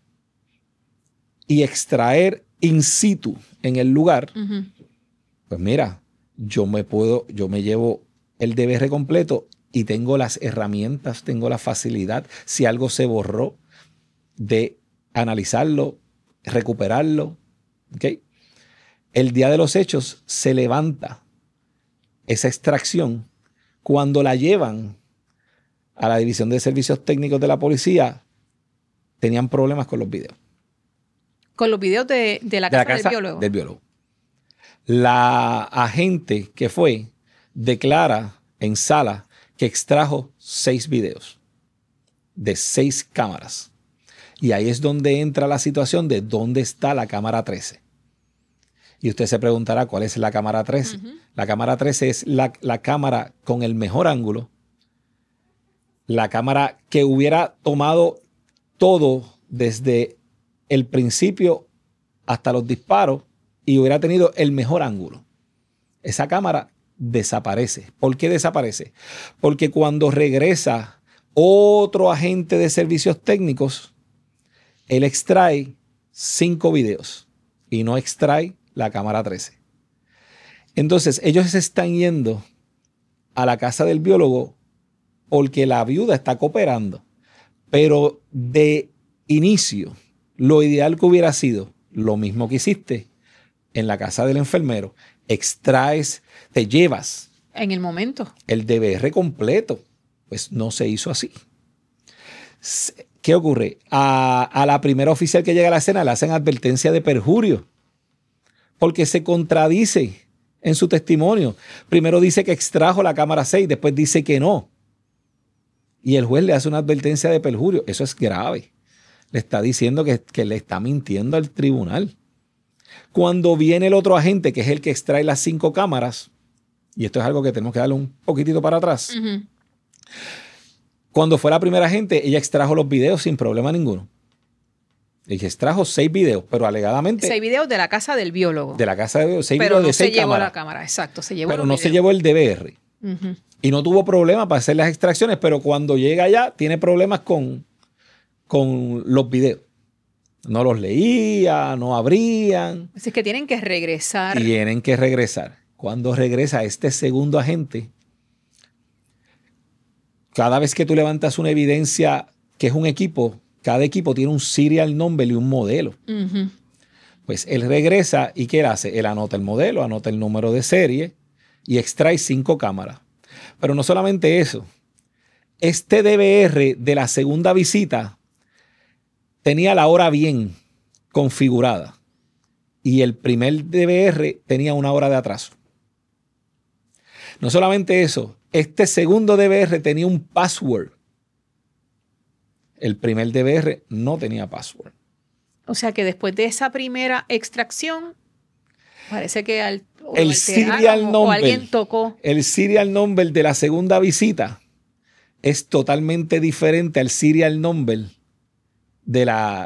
y extraer in situ en el lugar, pues mira, yo me llevo el DVR completo y tengo las herramientas, tengo la facilidad, si algo se borró, de analizarlo, recuperarlo. ¿Okay? El día de los hechos se levanta esa extracción. Cuando la llevan a la División de Servicios Técnicos de la policía, tenían problemas con los videos. Con los videos de la casa del biólogo. La agente que fue declara en sala que extrajo 6 videos de 6 cámaras. Y ahí es donde entra la situación de dónde está la cámara 13. Y usted se preguntará cuál es la cámara 13. Uh-huh. La cámara 13 es la cámara con el mejor ángulo, la cámara que hubiera tomado todo desde el principio hasta los disparos y hubiera tenido el mejor ángulo. Esa cámara desaparece. ¿Por qué desaparece? Porque cuando regresa otro agente de servicios técnicos, él extrae 5 videos y no extrae la cámara 13. Entonces, ellos se están yendo a la casa del biólogo porque la viuda está cooperando. Pero de inicio, lo ideal que hubiera sido lo mismo que hiciste en la casa del enfermero. Extraes, te llevas. En el momento. El DVR completo. Pues no se hizo así. ¿Qué ocurre? A la primera oficial que llega a la escena le hacen advertencia de perjurio porque se contradice en su testimonio. Primero dice que extrajo la cámara 6, después dice que no. Y el juez le hace una advertencia de perjurio. Eso es grave. Le está diciendo que le está mintiendo al tribunal. Cuando viene el otro agente, que es el que extrae las 5 cámaras, y esto es algo que tenemos que darle un poquitito para atrás. Uh-huh. Cuando fue la primera agente, ella extrajo los videos sin problema ninguno. Ella extrajo 6 videos, pero alegadamente... 6 videos de la casa del biólogo. De la casa del biólogo. 6 pero videos no de 6 se llevó cámaras. La cámara, exacto. Se llevó pero los no videos. Se llevó el DVR. Uh-huh. Y no tuvo problema para hacer las extracciones, pero cuando llega allá tiene problemas con los videos. No los leía, no abrían. Así que tienen que regresar. Tienen que regresar. Cuando regresa este segundo agente, cada vez que tú levantas una evidencia que es un equipo, cada equipo tiene un serial number y un modelo. Uh-huh. Pues él regresa y ¿qué él hace? Él anota el modelo, anota el número de serie y extrae 5 cámaras. Pero no solamente eso. Este DVR de la segunda visita tenía la hora bien configurada y el primer DVR tenía una hora de atraso. No solamente eso, este segundo DVR tenía un password. El primer DVR no tenía password. O sea que después de esa primera extracción, parece que el serial number, o alguien tocó. El serial number de la segunda visita es totalmente diferente al serial number de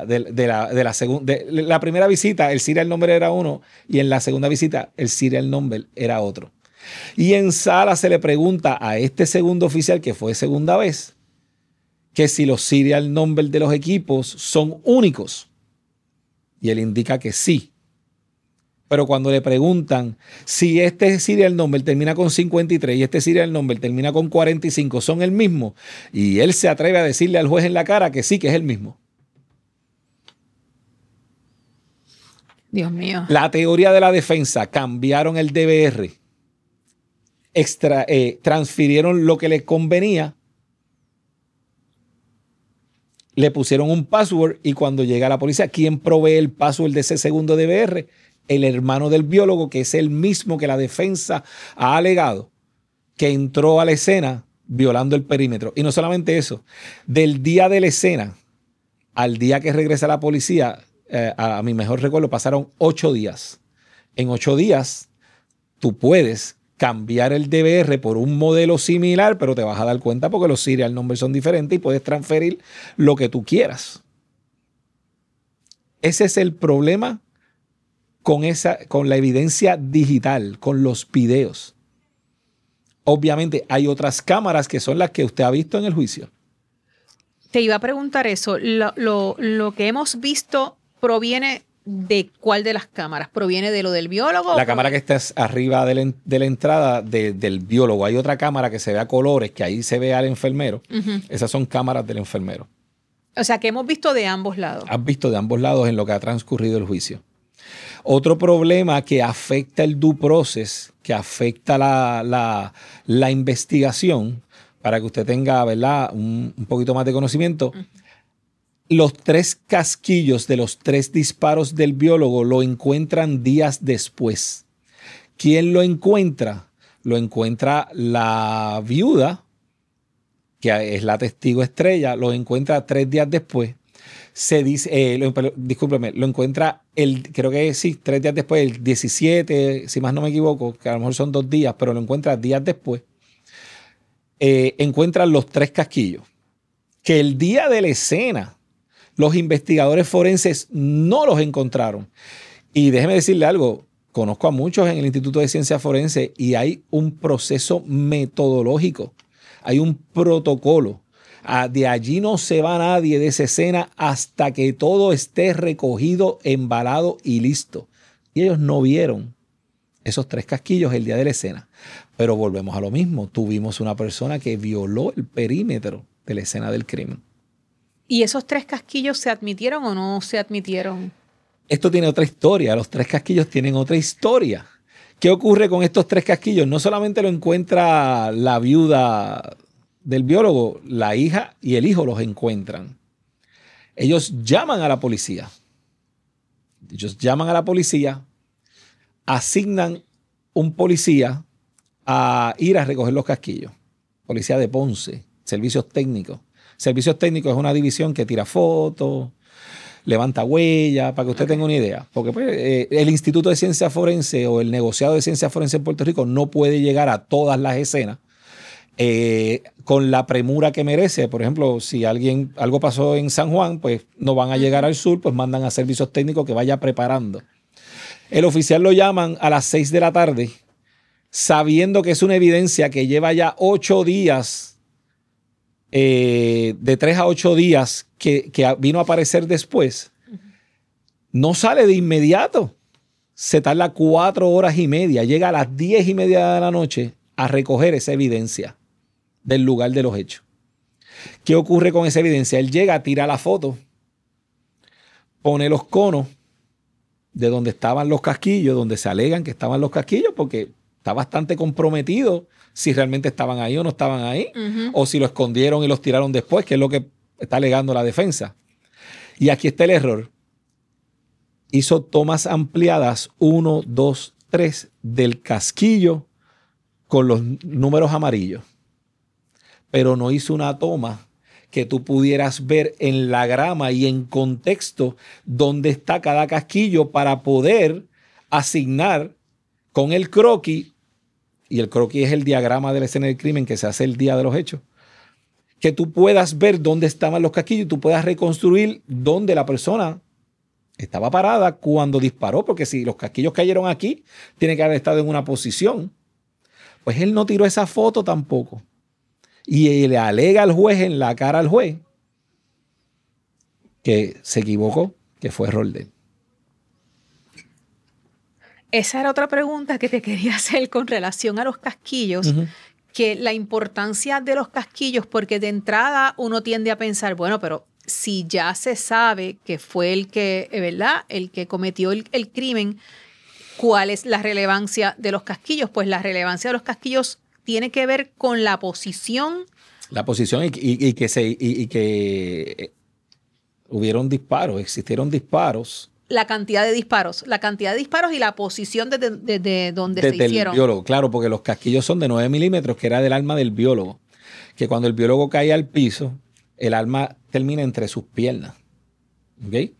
la primera visita. El serial number era uno y en la segunda visita el serial number era otro. Y en sala se le pregunta a este segundo oficial, que fue segunda vez, que si los serial number de los equipos son únicos. Y él indica que sí. Pero cuando le preguntan si este serial number termina con 53 y este serial number termina con 45, ¿son el mismo? Y él se atreve a decirle al juez en la cara que sí, que es el mismo. Dios mío. La teoría de la defensa, cambiaron el DVR, transfirieron lo que les convenía, le pusieron un password y cuando llega la policía, ¿quién provee el password de ese segundo DVR? El hermano del biólogo, que es el mismo que la defensa ha alegado que entró a la escena violando el perímetro. Y no solamente eso, del día de la escena al día que regresa la policía, a mi mejor recuerdo, pasaron 8 días. En 8 días, tú puedes cambiar el DVR por un modelo similar, pero te vas a dar cuenta porque los serial numbers son diferentes y puedes transferir lo que tú quieras. Ese es el problema con la evidencia digital, con los videos. Obviamente hay otras cámaras que son las que usted ha visto en el juicio. Te iba a preguntar eso. Lo que hemos visto proviene ¿de cuál de las cámaras? ¿Proviene de lo del biólogo? La cámara que está arriba de la entrada del biólogo. Hay otra cámara que se ve a colores, que ahí se ve al enfermero. Esas son cámaras del enfermero. O sea, que hemos visto de ambos lados. Has visto de ambos lados en lo que ha transcurrido el juicio. Otro problema que afecta el due process, que afecta la investigación, para que usted tenga, ¿verdad?, un poquito más de conocimiento. Los 3 casquillos de los 3 disparos del biólogo lo encuentran días después. ¿Quién lo encuentra? Lo encuentra la viuda, que es la testigo estrella, lo encuentra 3 días después. Se dice, discúlpeme, lo encuentra creo que sí, 3 días después, el 17, si más no me equivoco, que a lo mejor son 2 días, pero lo encuentra días después. Encuentran los 3 casquillos. Que el día de la escena, los investigadores forenses no los encontraron. Y déjeme decirle algo, conozco a muchos en el Instituto de Ciencia Forense y hay un proceso metodológico, hay un protocolo. De allí no se va nadie de esa escena hasta que todo esté recogido, embalado y listo. Y ellos no vieron esos 3 casquillos el día de la escena. Pero volvemos a lo mismo. Tuvimos una persona que violó el perímetro de la escena del crimen. ¿Y esos 3 casquillos se admitieron o no se admitieron? Esto tiene otra historia. Los 3 casquillos tienen otra historia. ¿Qué ocurre con estos 3 casquillos? No solamente lo encuentra la viuda del biólogo, la hija y el hijo los encuentran. Ellos llaman a la policía. Asignan un policía a ir a recoger los casquillos. Policía de Ponce, servicios técnicos. Servicios técnicos es una división que tira fotos, levanta huellas, para que usted tenga una idea. Porque pues, el Instituto de Ciencia Forense o el negociado de Ciencia Forense en Puerto Rico no puede llegar a todas las escenas con la premura que merece. Por ejemplo, si algo pasó en San Juan, pues no van a llegar al sur, pues mandan a servicios técnicos que vaya preparando. El oficial lo llaman a las 6 de la tarde, sabiendo que es una evidencia que lleva ya 8 días, de 3 a 8 días que vino a aparecer después. No sale de inmediato. Se tarda 4 horas y media. Llega a las 10:30 de la noche a recoger esa evidencia del lugar de los hechos. ¿Qué ocurre con esa evidencia? Él llega, tira la foto, pone los conos de donde estaban los casquillos, donde se alegan que estaban los casquillos, porque está bastante comprometido si realmente estaban ahí o no estaban ahí, o si lo escondieron y los tiraron después, que es lo que está alegando la defensa. Y aquí está el error. Hizo tomas ampliadas 1, 2, 3 del casquillo con los números amarillos, pero no hizo una toma que tú pudieras ver en la grama y en contexto dónde está cada casquillo para poder asignar con el croquis, y el croquis es el diagrama de la escena del crimen que se hace el día de los hechos, que tú puedas ver dónde estaban los casquillos y tú puedas reconstruir dónde la persona estaba parada cuando disparó, porque si los casquillos cayeron aquí, tiene que haber estado en una posición. Pues él no tiró esa foto tampoco. Y le alega al juez, en la cara al juez, que se equivocó, que fue error de él. Esa era otra pregunta que te quería hacer con relación a los casquillos, que la importancia de los casquillos, porque de entrada uno tiende a pensar, bueno, pero si ya se sabe que fue el que, ¿verdad?, el que cometió el crimen, ¿cuál es la relevancia de los casquillos? Pues la relevancia de los casquillos tiene que ver con la posición. La posición y que hubieron disparos, existieron disparos. La cantidad de disparos y la posición de donde se hicieron. El biólogo, claro, porque los casquillos son de 9 milímetros, que era del arma del biólogo. Que cuando el biólogo cae al piso, el arma termina entre sus piernas. ¿Ok?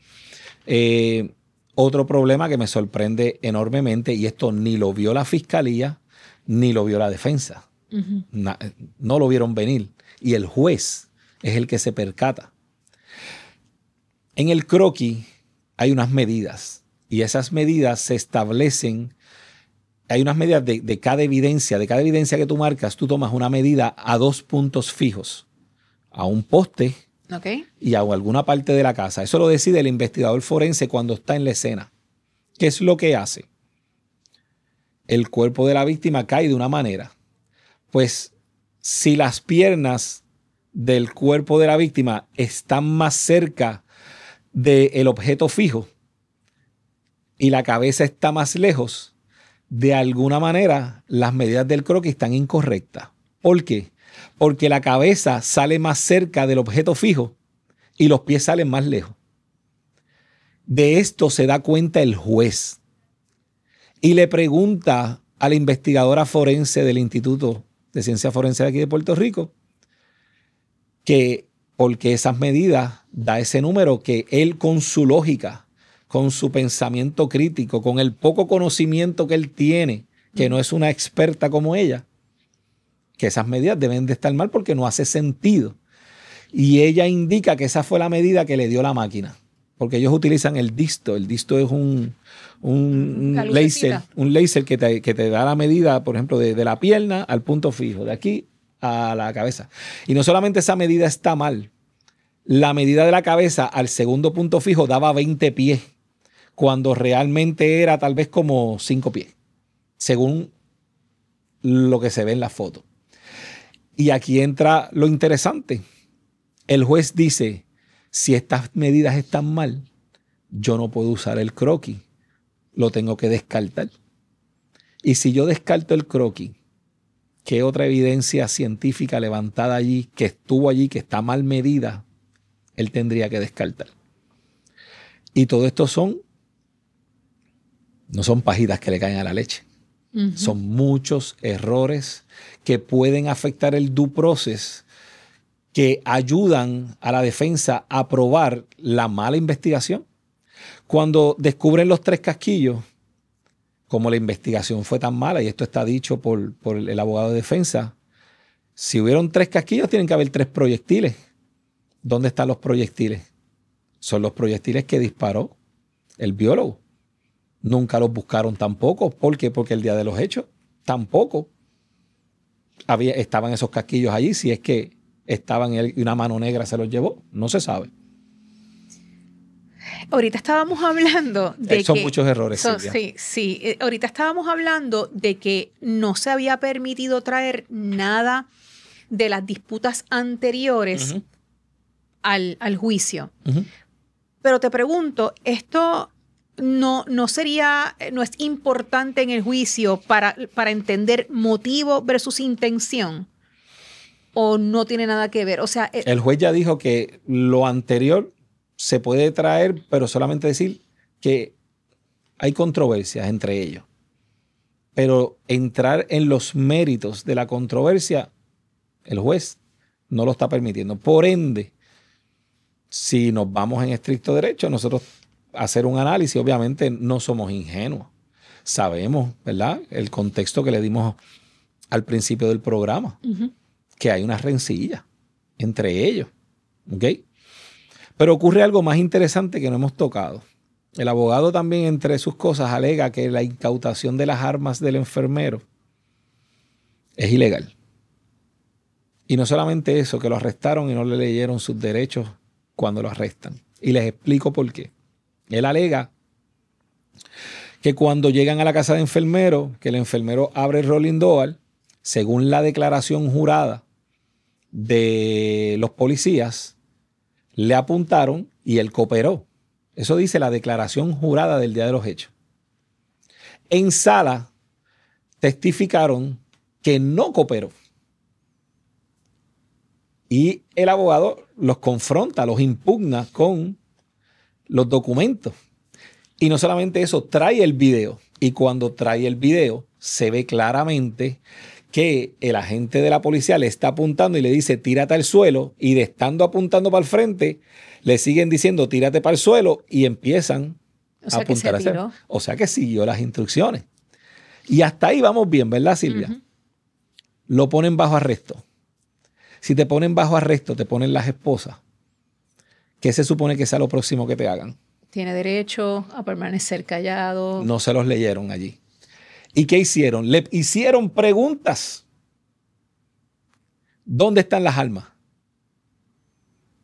Otro problema que me sorprende enormemente, y esto ni lo vio la fiscalía, ni lo vio la defensa. No lo vieron venir. Y el juez es el que se percata. En el croquis hay unas medidas, y esas medidas se establecen. Hay unas medidas de cada evidencia. De cada evidencia que tú marcas, tú tomas una medida a 2 puntos fijos. A un poste Okay. y a alguna parte de la casa. Eso lo decide el investigador forense cuando está en la escena. ¿Qué es lo que hace? El cuerpo de la víctima cae de una manera. Pues si las piernas del cuerpo de la víctima están más cerca del objeto fijo y la cabeza está más lejos, de alguna manera las medidas del croquis están incorrectas. ¿Por qué? Porque la cabeza sale más cerca del objeto fijo y los pies salen más lejos. De esto se da cuenta el juez y le pregunta a la investigadora forense del Instituto de Ciencia Forense de aquí de Puerto Rico que porque esas medidas da ese número, que él con su lógica, con su pensamiento crítico, con el poco conocimiento que él tiene, que no es una experta como ella, que esas medidas deben de estar mal porque no hace sentido. Y ella indica que esa fue la medida que le dio la máquina, porque ellos utilizan el disto. El disto es un láser que te da la medida, por ejemplo, de la pierna al punto fijo, de aquí a la cabeza. Y no solamente esa medida está mal, la medida de la cabeza al segundo punto fijo daba 20 pies, cuando realmente era tal vez como 5 pies, según lo que se ve en la foto. Y aquí entra lo interesante. El juez dice, si estas medidas están mal, yo no puedo usar el croquis, lo tengo que descartar. Y si yo descarto el croquis, ¿qué otra evidencia científica levantada allí, que estuvo allí, que está mal medida, él tendría que descartar? Y todo esto no son pajitas que le caen a la leche. Uh-huh. Son muchos errores que pueden afectar el due process, que ayudan a la defensa a probar la mala investigación. Cuando descubren los 3 casquillos, como la investigación fue tan mala, y esto está dicho por el abogado de defensa, si hubieron 3 casquillos, tienen que haber 3 proyectiles. ¿Dónde están los proyectiles? Son los proyectiles que disparó el biólogo. Nunca los buscaron tampoco. ¿Por qué? Porque el día de los hechos tampoco estaban esos casquillos allí. Si es que estaban y una mano negra se los llevó, no se sabe. Ahorita estábamos hablando de son muchos errores, Silvia. Sí. Ahorita estábamos hablando de que no se había permitido traer nada de las disputas anteriores uh-huh. al juicio. Uh-huh. Pero te pregunto, ¿esto no es importante en el juicio para entender motivo versus intención? ¿O no tiene nada que ver? O sea, el juez ya dijo que lo anterior se puede traer, pero solamente decir que hay controversias entre ellos. Pero entrar en los méritos de la controversia, el juez no lo está permitiendo. Por ende, si nos vamos en estricto derecho, nosotros hacer un análisis, obviamente no somos ingenuos. Sabemos, ¿verdad?, el contexto que le dimos al principio del programa, uh-huh. que hay una rencilla entre ellos. ¿Ok? Pero ocurre algo más interesante que no hemos tocado. El abogado también, entre sus cosas, alega que la incautación de las armas del enfermero es ilegal. Y no solamente eso, que lo arrestaron y no le leyeron sus derechos cuando lo arrestan. Y les explico por qué. Él alega que cuando llegan a la casa de enfermero, que el enfermero abre el rolling door, según la declaración jurada de los policías, le apuntaron y él cooperó. Eso dice la declaración jurada del día de los hechos. En sala testificaron que no cooperó. Y el abogado los confronta, los impugna con los documentos. Y no solamente eso, trae el video. Y cuando trae el video, se ve claramente que el agente de la policía le está apuntando y le dice, tírate al suelo. Y de estando apuntando para el frente, le siguen diciendo, tírate para el suelo. Y empiezan a apuntar hacia él. O sea que siguió las instrucciones. Y hasta ahí vamos bien, ¿verdad, Silvia? Uh-huh. Lo ponen bajo arresto. Si te ponen bajo arresto, te ponen las esposas. ¿Qué se supone que sea lo próximo que te hagan? Tiene derecho a permanecer callado. No se los leyeron allí. ¿Y qué hicieron? Le hicieron preguntas. ¿Dónde están las armas?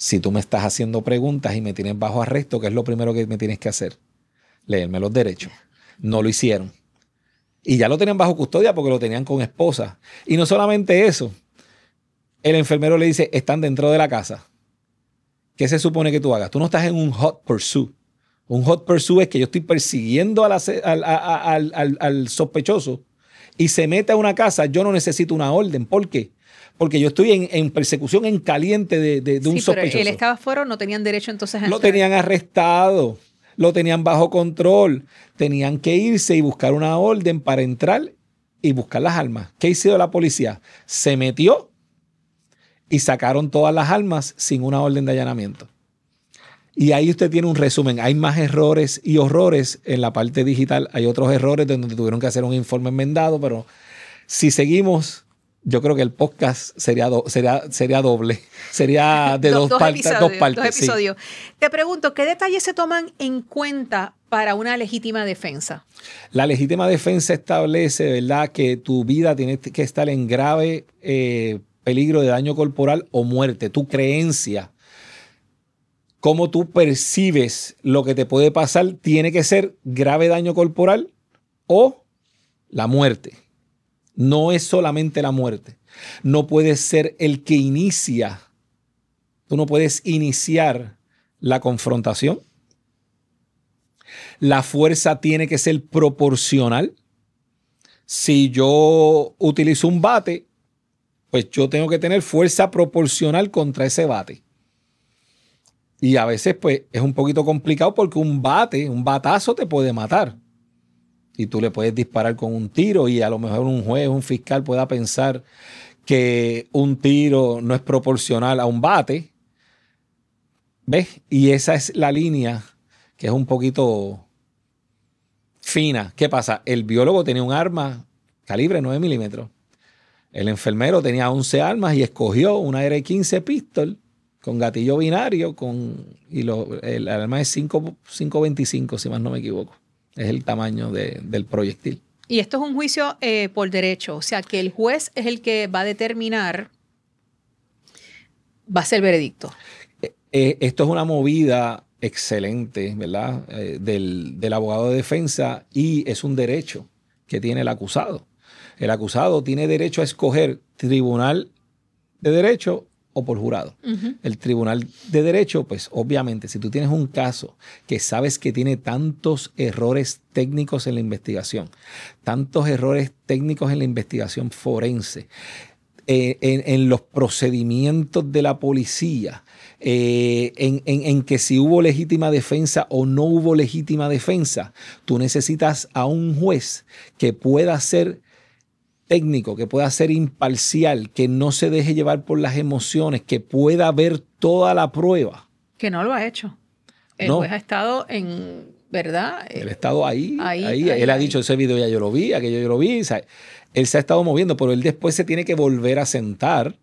Si tú me estás haciendo preguntas y me tienes bajo arresto, ¿qué es lo primero que me tienes que hacer? Leerme los derechos. No lo hicieron. Y ya lo tenían bajo custodia porque lo tenían con esposa. Y no solamente eso. El enfermero le dice, están dentro de la casa. ¿Qué se supone que tú hagas? Tú no estás en un hot pursuit. Un hot pursuit es que yo estoy persiguiendo al sospechoso y se mete a una casa. Yo no necesito una orden. ¿Por qué? Porque yo estoy en persecución en caliente de un sospechoso. Pero él estaba afuera, no tenían derecho entonces a entrar. Lo tenían arrestado, lo tenían bajo control. Tenían que irse y buscar una orden para entrar y buscar las armas. ¿Qué hizo la policía? Se metió y sacaron todas las armas sin una orden de allanamiento. Y ahí usted tiene un resumen. Hay más errores y horrores en la parte digital. Hay otros errores donde tuvieron que hacer un informe enmendado, pero si seguimos, yo creo que el podcast sería doble. Sería de dos partes. Dos episodios. Sí. Te pregunto, ¿qué detalles se toman en cuenta para una legítima defensa? La legítima defensa establece, ¿verdad?, que tu vida tiene que estar en grave peligro de daño corporal o muerte. Tu creencia, cómo tú percibes lo que te puede pasar, tiene que ser grave daño corporal o la muerte. No es solamente la muerte. No puedes ser el que inicia. Tú no puedes iniciar la confrontación. La fuerza tiene que ser proporcional. Si yo utilizo un bate, pues yo tengo que tener fuerza proporcional contra ese bate. Y a veces pues es un poquito complicado porque un batazo te puede matar. Y tú le puedes disparar con un tiro y a lo mejor un juez, un fiscal pueda pensar que un tiro no es proporcional a un bate. ¿Ves? Y esa es la línea que es un poquito fina. ¿Qué pasa? El biólogo tenía un arma calibre 9 milímetros. El enfermero tenía 11 armas y escogió una R15 pistol con gatillo binario el arma es 5.25, si más no me equivoco. Es el tamaño del proyectil. Y esto es un juicio por derecho, o sea que el juez es el que va a determinar, va a ser el veredicto. Esto es una movida excelente, ¿verdad?, del abogado de defensa, y es un derecho que tiene el acusado. El acusado tiene derecho a escoger tribunal de derecho o por jurado. Uh-huh. El tribunal de derecho, pues obviamente, si tú tienes un caso que sabes que tiene tantos errores técnicos en la investigación, tantos errores técnicos en la investigación forense, en los procedimientos de la policía, en que si hubo legítima defensa o no hubo legítima defensa, tú necesitas a un juez que pueda ser técnico, que pueda ser imparcial, que no se deje llevar por las emociones, que pueda ver toda la prueba. Que no lo ha hecho. El juez ha estado en, ¿verdad? Él ha estado ahí. Él ha dicho, ese video ya yo lo vi, aquello yo lo vi. O sea, él se ha estado moviendo, pero él después se tiene que volver a sentar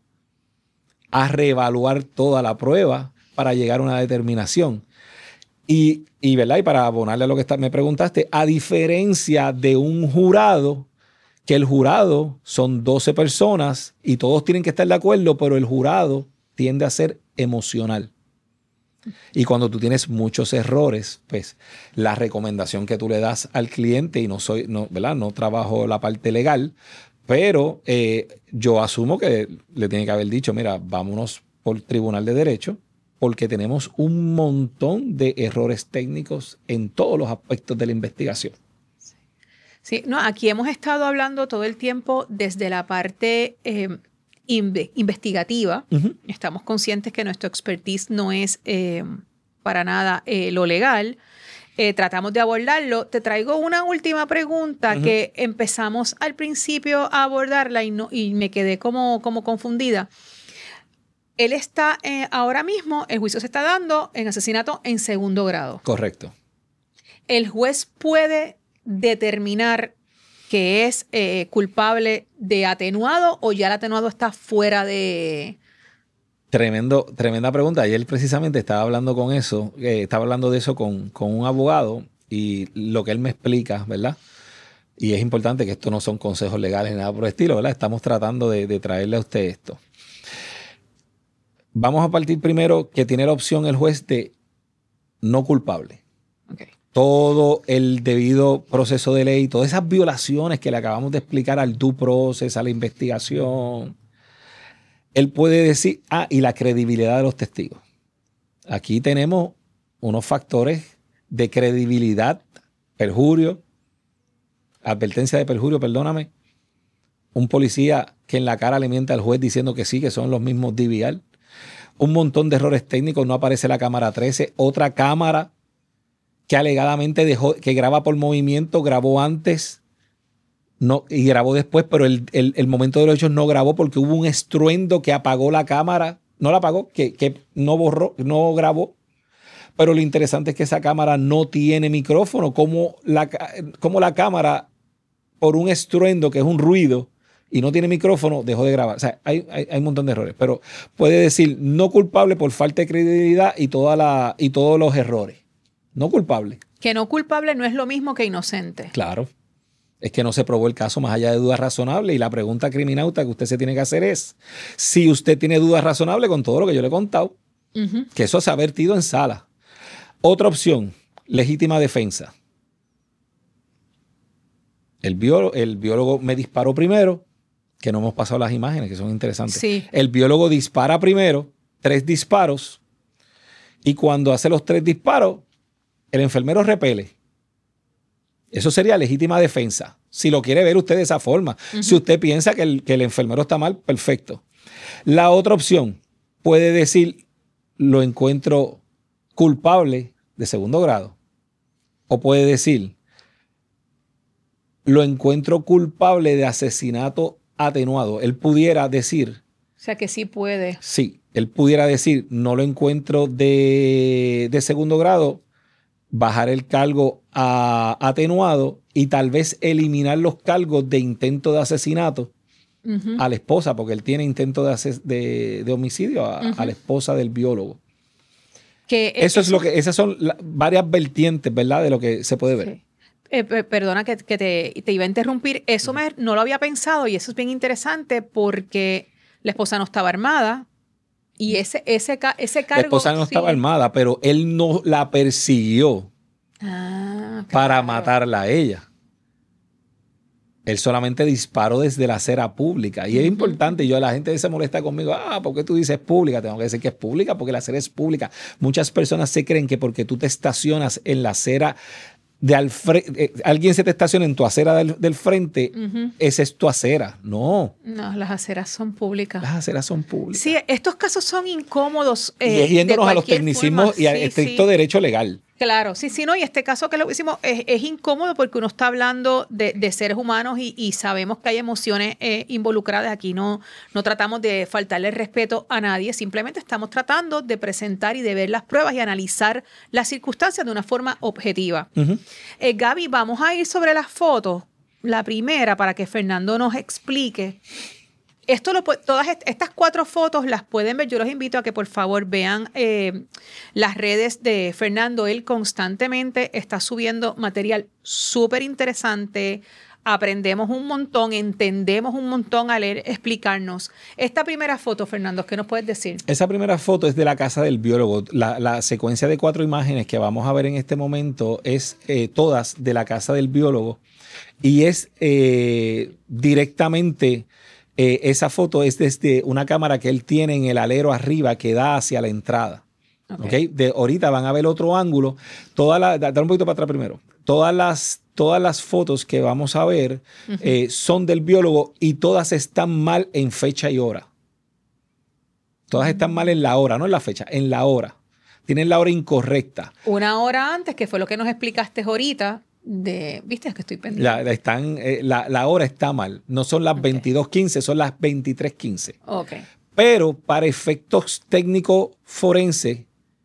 a reevaluar toda la prueba para llegar a una determinación. Y ¿verdad? Y para abonarle a lo que me preguntaste, a diferencia de un jurado, que el jurado son 12 personas y todos tienen que estar de acuerdo, pero el jurado tiende a ser emocional. Y cuando tú tienes muchos errores, pues la recomendación que tú le das al cliente, y ¿verdad?, no trabajo la parte legal, pero yo asumo que le tiene que haber dicho, mira, vámonos por tribunal de derecho, porque tenemos un montón de errores técnicos en todos los aspectos de la investigación. Sí, no, aquí hemos estado hablando todo el tiempo desde la parte investigativa. Uh-huh. Estamos conscientes que nuestro expertise no es para nada lo legal. Tratamos de abordarlo. Te traigo una última pregunta. Uh-huh. Que empezamos al principio a abordarla y me quedé como confundida. Él está ahora mismo, el juicio se está dando en asesinato en segundo grado. Correcto. El juez puede determinar que es culpable de atenuado o ya el atenuado está fuera de... Tremenda pregunta. Ayer precisamente estaba hablando de eso con un abogado, y lo que él me explica, ¿verdad? Y es importante que esto no son consejos legales ni nada por el estilo, ¿verdad? Estamos tratando de traerle a usted esto. Vamos a partir primero que tiene la opción el juez de no culpable. Okay. Todo el debido proceso de ley, todas esas violaciones que le acabamos de explicar al due process, a la investigación, él puede decir, y la credibilidad de los testigos. Aquí tenemos unos factores de credibilidad, perjurio, advertencia de perjurio, perdóname, un policía que en la cara le miente al juez diciendo que sí, que son los mismos DVR, un montón de errores técnicos, no aparece la cámara 13, otra cámara que alegadamente dejó, que graba por movimiento, grabó antes y grabó después, pero el momento de los hechos no grabó porque hubo un estruendo que apagó la cámara, no la apagó, que no borró, no grabó. Pero lo interesante es que esa cámara no tiene micrófono, como la cámara, por un estruendo que es un ruido y no tiene micrófono, dejó de grabar. O sea, hay un montón de errores, pero puede decir no culpable por falta de credibilidad y todos los errores. No culpable. Que no culpable no es lo mismo que inocente. Claro. Es que no se probó el caso más allá de dudas razonables, y la pregunta criminauta que usted se tiene que hacer es si usted tiene dudas razonables con todo lo que yo le he contado, que eso se ha vertido en sala. Otra opción, legítima defensa. El biólogo me disparó primero, que no hemos pasado las imágenes, que son interesantes. Sí. El biólogo dispara primero, 3 disparos, y cuando hace los 3 disparos, el enfermero repele. Eso sería legítima defensa. Si lo quiere ver usted de esa forma. Si usted piensa que el enfermero está mal, perfecto. La otra opción, puede decir, lo encuentro culpable de segundo grado. O puede decir, lo encuentro culpable de asesinato atenuado. Él pudiera decir... O sea que sí puede. Sí, él pudiera decir, no lo encuentro de segundo grado, bajar el cargo a atenuado y tal vez eliminar los cargos de intento de asesinato a la esposa, porque él tiene intento de homicidio a la esposa del biólogo. Esas son varias vertientes, ¿verdad?, de lo que se puede ver. Sí. Perdona que te iba a interrumpir. Eso no lo había pensado, y eso es bien interesante porque la esposa no estaba armada. Y ese cargo... La esposa no estaba armada, pero él no la persiguió para matarla a ella. Él solamente disparó desde la acera pública. Y es importante, la gente se molesta conmigo, ¿por qué tú dices pública? Tengo que decir que es pública porque la acera es pública. Muchas personas se creen que porque tú te estacionas en la acera alguien se te estaciona en tu acera del frente, esa es tu acera. No. No, las aceras son públicas. Las aceras son públicas. Sí, estos casos son incómodos. Y es yéndonos a los tecnicismos y al estricto derecho legal. Claro, sí, no, y este caso que lo hicimos es incómodo porque uno está hablando de seres humanos y sabemos que hay emociones involucradas. Aquí no tratamos de faltarle respeto a nadie, simplemente estamos tratando de presentar y de ver las pruebas y analizar las circunstancias de una forma objetiva. Gaby, vamos a ir sobre las fotos, la primera, para que Fernando nos explique. Todas estas 4 fotos las pueden ver. Yo los invito a que por favor vean las redes de Fernando. Él constantemente está subiendo material súper interesante. Aprendemos un montón, entendemos un montón al leer, explicarnos. Esta primera foto, Fernando, ¿qué nos puedes decir? Esa primera foto es de la casa del biólogo. La secuencia de 4 imágenes que vamos a ver en este momento es todas de la casa del biólogo. Y es directamente... esa foto es desde una cámara que él tiene en el alero arriba que da hacia la entrada. ¿Okay? Ahorita van a ver otro ángulo. Dale un poquito para atrás primero. Todas las fotos que vamos a ver son del biólogo y todas están mal en fecha y hora. Todas están mal en la hora, no en la fecha, en la hora. Tienen la hora incorrecta. Una hora antes, que fue lo que nos explicaste ahorita. ¿Viste? Es que estoy pendiente. La hora está mal. No son las 22:15, son las 23:15. Okay. Pero para efectos técnicos forenses,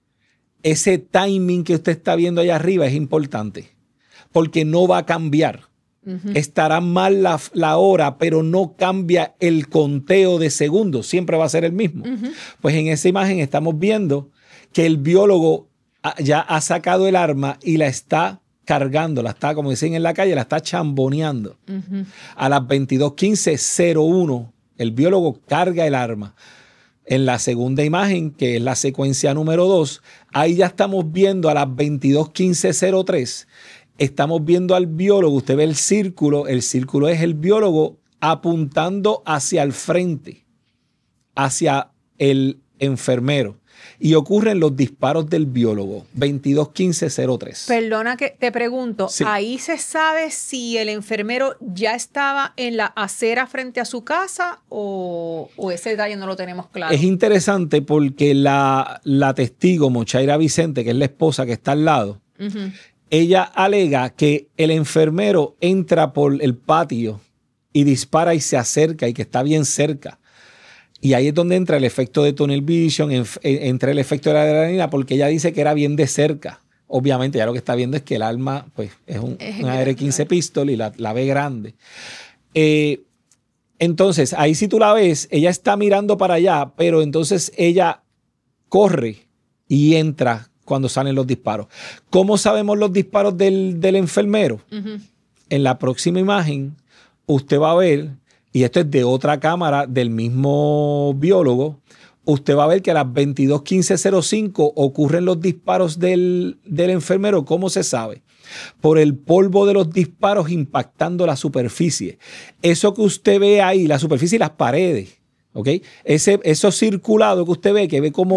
ese timing que usted está viendo allá arriba es importante. Porque no va a cambiar. Estará mal la hora, pero no cambia el conteo de segundos. Siempre va a ser el mismo. Pues en esa imagen estamos viendo que el biólogo ya ha sacado el arma y la está cargando, como dicen en la calle, la está chamboneando. A las 22:15:01, el biólogo carga el arma. En la segunda imagen, que es la secuencia número 2, ahí ya estamos viendo a las 22:15:03, estamos viendo al biólogo, usted ve el círculo es el biólogo apuntando hacia el frente, hacia el enfermero. Y ocurren los disparos del biólogo, 22:15:03. Perdona que te pregunto, Sí. ¿ahí se sabe si el enfermero ya estaba en la acera frente a su casa o ese detalle no lo tenemos claro? Es interesante porque la testigo, Mochaira Vicente, que es la esposa que está al lado, ella alega que el enfermero entra por el patio y dispara y se acerca y que está bien cerca. Y ahí es donde entra el efecto de tunnel vision, entra el efecto de la adrenalina, porque ella dice que era bien de cerca. Obviamente ya lo que está viendo es que el arma pues, es una AR-15 pistol y la ve grande. Entonces, ahí si tú la ves, ella está mirando para allá, pero entonces ella corre y entra cuando salen los disparos. ¿Cómo sabemos los disparos del enfermero? En la próxima imagen, usted va a ver, y esto es de otra cámara del mismo biólogo, usted va a ver que a las 22:15:05 ocurren los disparos del enfermero. ¿Cómo se sabe? Por el polvo de los disparos impactando la superficie. Eso que usted ve ahí, la superficie y las paredes, ¿ok? Eso circulado que usted ve, que ve como,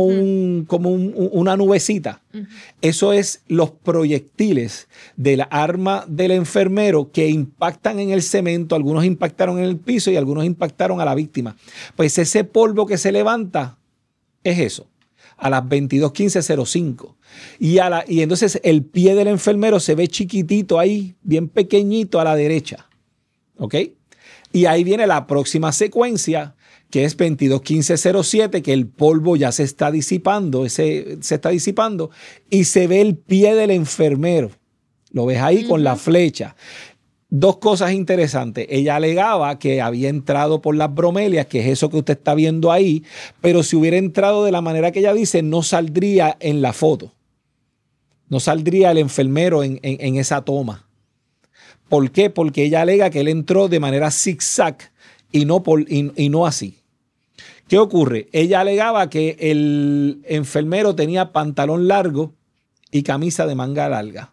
una nubecita, eso es los proyectiles del arma del enfermero que impactan en el cemento. Algunos impactaron en el piso y algunos impactaron a la víctima. Pues ese polvo que se levanta es eso, a las 22:15:05. Y entonces el pie del enfermero se ve chiquitito ahí, bien pequeñito a la derecha, ¿ok? Y ahí viene la próxima secuencia, que es 22:15:07, que el polvo ya se está disipando, se está disipando, y se ve el pie del enfermero. Lo ves ahí con la flecha. Dos cosas interesantes. Ella alegaba que había entrado por las bromelias, que es eso que usted está viendo ahí, pero si hubiera entrado de la manera que ella dice, no saldría en la foto. No saldría el enfermero en esa toma. ¿Por qué? Porque ella alega que él entró de manera zigzag y no así. ¿Qué ocurre? Ella alegaba que el enfermero tenía pantalón largo y camisa de manga larga.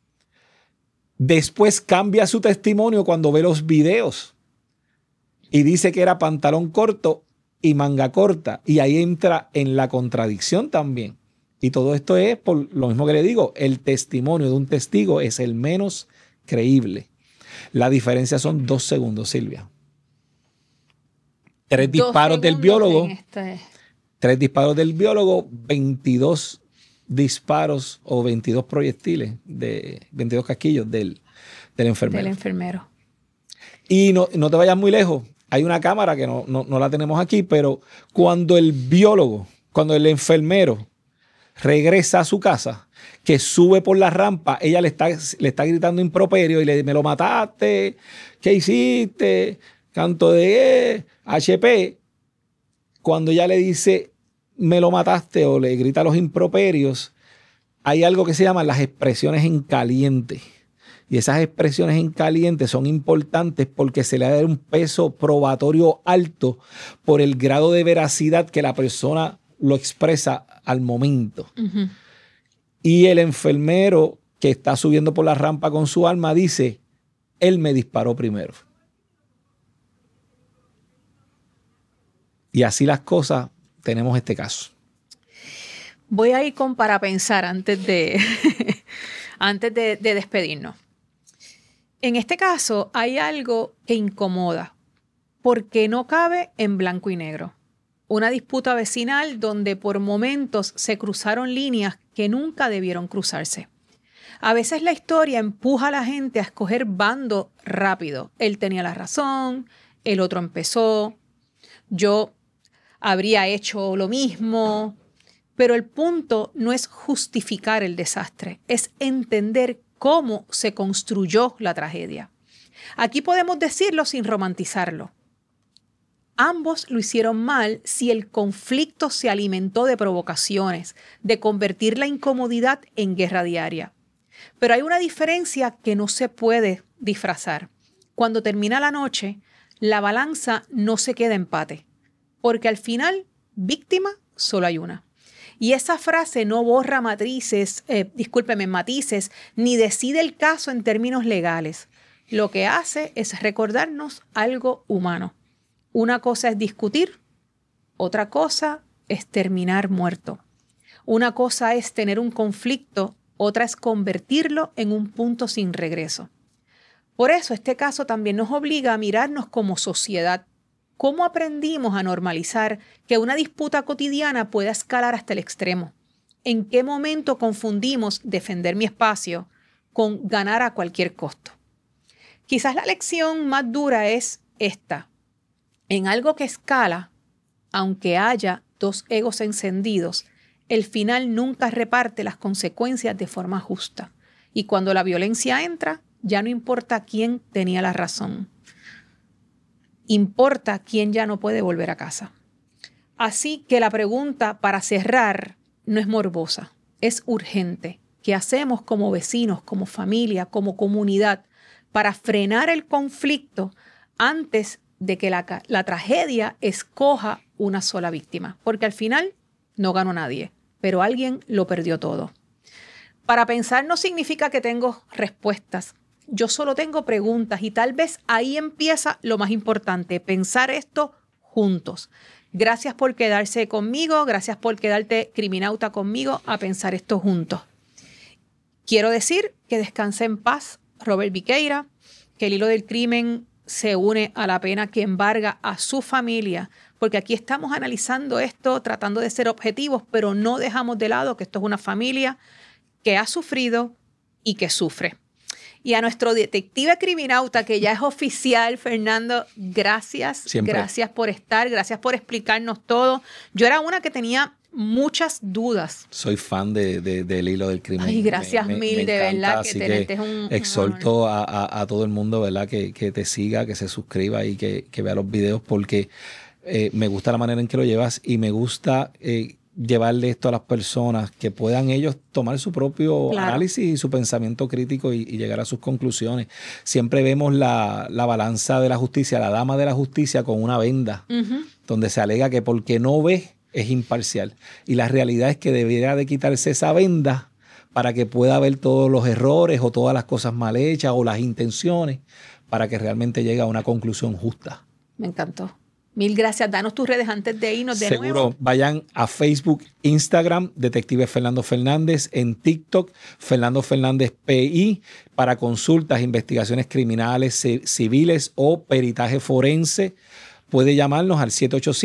Después cambia su testimonio cuando ve los videos y dice que era pantalón corto y manga corta. Y ahí entra en la contradicción también. Y todo esto es por lo mismo que le digo, el testimonio de un testigo es el menos creíble. La diferencia son 2 segundos, Silvia. 3 disparos del biólogo. 3 disparos del biólogo, 22 disparos o 22 proyectiles, 22 casquillos del enfermero. Del enfermero. Y no te vayas muy lejos. Hay una cámara que no la tenemos aquí, pero cuando el enfermero regresa a su casa, que sube por la rampa, ella le está gritando improperio y me lo mataste, ¿qué hiciste? Canto de HP. Cuando ella le dice me lo mataste o le grita los improperios, hay algo que se llama las expresiones en caliente. Y esas expresiones en caliente son importantes porque se le da un peso probatorio alto por el grado de veracidad que la persona lo expresa al momento. Y el enfermero que está subiendo por la rampa con su arma dice, él me disparó primero. Y así las cosas, tenemos este caso. Voy a ir con para pensar antes de despedirnos. En este caso hay algo que incomoda porque no cabe en blanco y negro. Una disputa vecinal donde por momentos se cruzaron líneas que nunca debieron cruzarse. A veces la historia empuja a la gente a escoger bando rápido. Él tenía la razón, el otro empezó, yo habría hecho lo mismo. Pero el punto no es justificar el desastre, es entender cómo se construyó la tragedia. Aquí podemos decirlo sin romantizarlo. Ambos lo hicieron mal si el conflicto se alimentó de provocaciones, de convertir la incomodidad en guerra diaria. Pero hay una diferencia que no se puede disfrazar. Cuando termina la noche, la balanza no se queda empate, porque al final víctima solo hay una. Y esa frase no borra matices, ni decide el caso en términos legales. Lo que hace es recordarnos algo humano. Una cosa es discutir, otra cosa es terminar muerto. Una cosa es tener un conflicto, otra es convertirlo en un punto sin regreso. Por eso este caso también nos obliga a mirarnos como sociedad. ¿Cómo aprendimos a normalizar que una disputa cotidiana pueda escalar hasta el extremo? ¿En qué momento confundimos defender mi espacio con ganar a cualquier costo? Quizás la lección más dura es esta. En algo que escala, aunque haya dos egos encendidos, el final nunca reparte las consecuencias de forma justa. Y cuando la violencia entra, ya no importa quién tenía la razón. Importa quién ya no puede volver a casa. Así que la pregunta para cerrar no es morbosa, es urgente. ¿Qué hacemos como vecinos, como familia, como comunidad para frenar el conflicto antes de que la tragedia escoja una sola víctima? Porque al final no ganó nadie, pero alguien lo perdió todo. Para pensar no significa que tengo respuestas. Yo solo tengo preguntas y tal vez ahí empieza lo más importante, pensar esto juntos. Gracias por quedarse conmigo, gracias por quedarte criminauta conmigo a pensar esto juntos. Quiero decir que descanse en paz Robert Viqueira, que el hilo del crimen se une a la pena que embarga a su familia, porque aquí estamos analizando esto, tratando de ser objetivos, pero no dejamos de lado que esto es una familia que ha sufrido y que sufre. Y a nuestro detective criminauta, que ya es oficial, Fernando, gracias. Siempre. Gracias por estar, gracias por explicarnos todo. Yo era una que tenía muchas dudas. Soy fan del hilo del crimen. Ay, gracias mil, de verdad, que tenerte es un exhorto honor. A todo el mundo, ¿verdad? Que te siga, que se suscriba y que vea los videos, porque me gusta la manera en que lo llevas y me gusta llevarle esto a las personas, que puedan ellos tomar su propio análisis y su pensamiento crítico y llegar a sus conclusiones. Siempre vemos la balanza de la justicia, la dama de la justicia con una venda, donde se alega que porque no ve es imparcial. Y la realidad es que debería de quitarse esa venda para que pueda ver todos los errores o todas las cosas mal hechas o las intenciones, para que realmente llegue a una conclusión justa. Me encantó. Mil gracias. Danos tus redes antes de irnos de nuevo. Seguro, vayan a Facebook, Instagram, Detective Fernando Fernández, en TikTok, Fernando Fernández PI, para consultas, investigaciones criminales, civiles o peritaje forense. Puede llamarnos al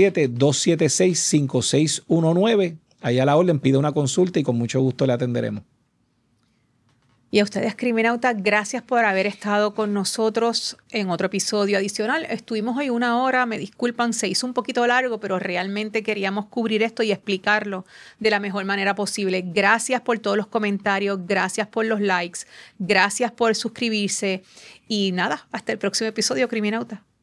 787-276-5619. Ahí a la orden, pide una consulta y con mucho gusto le atenderemos. Y a ustedes, criminautas, gracias por haber estado con nosotros en otro episodio adicional. Estuvimos hoy 1 hora, me disculpan, se hizo un poquito largo, pero realmente queríamos cubrir esto y explicarlo de la mejor manera posible. Gracias por todos los comentarios, gracias por los likes, gracias por suscribirse y nada, hasta el próximo episodio, criminautas.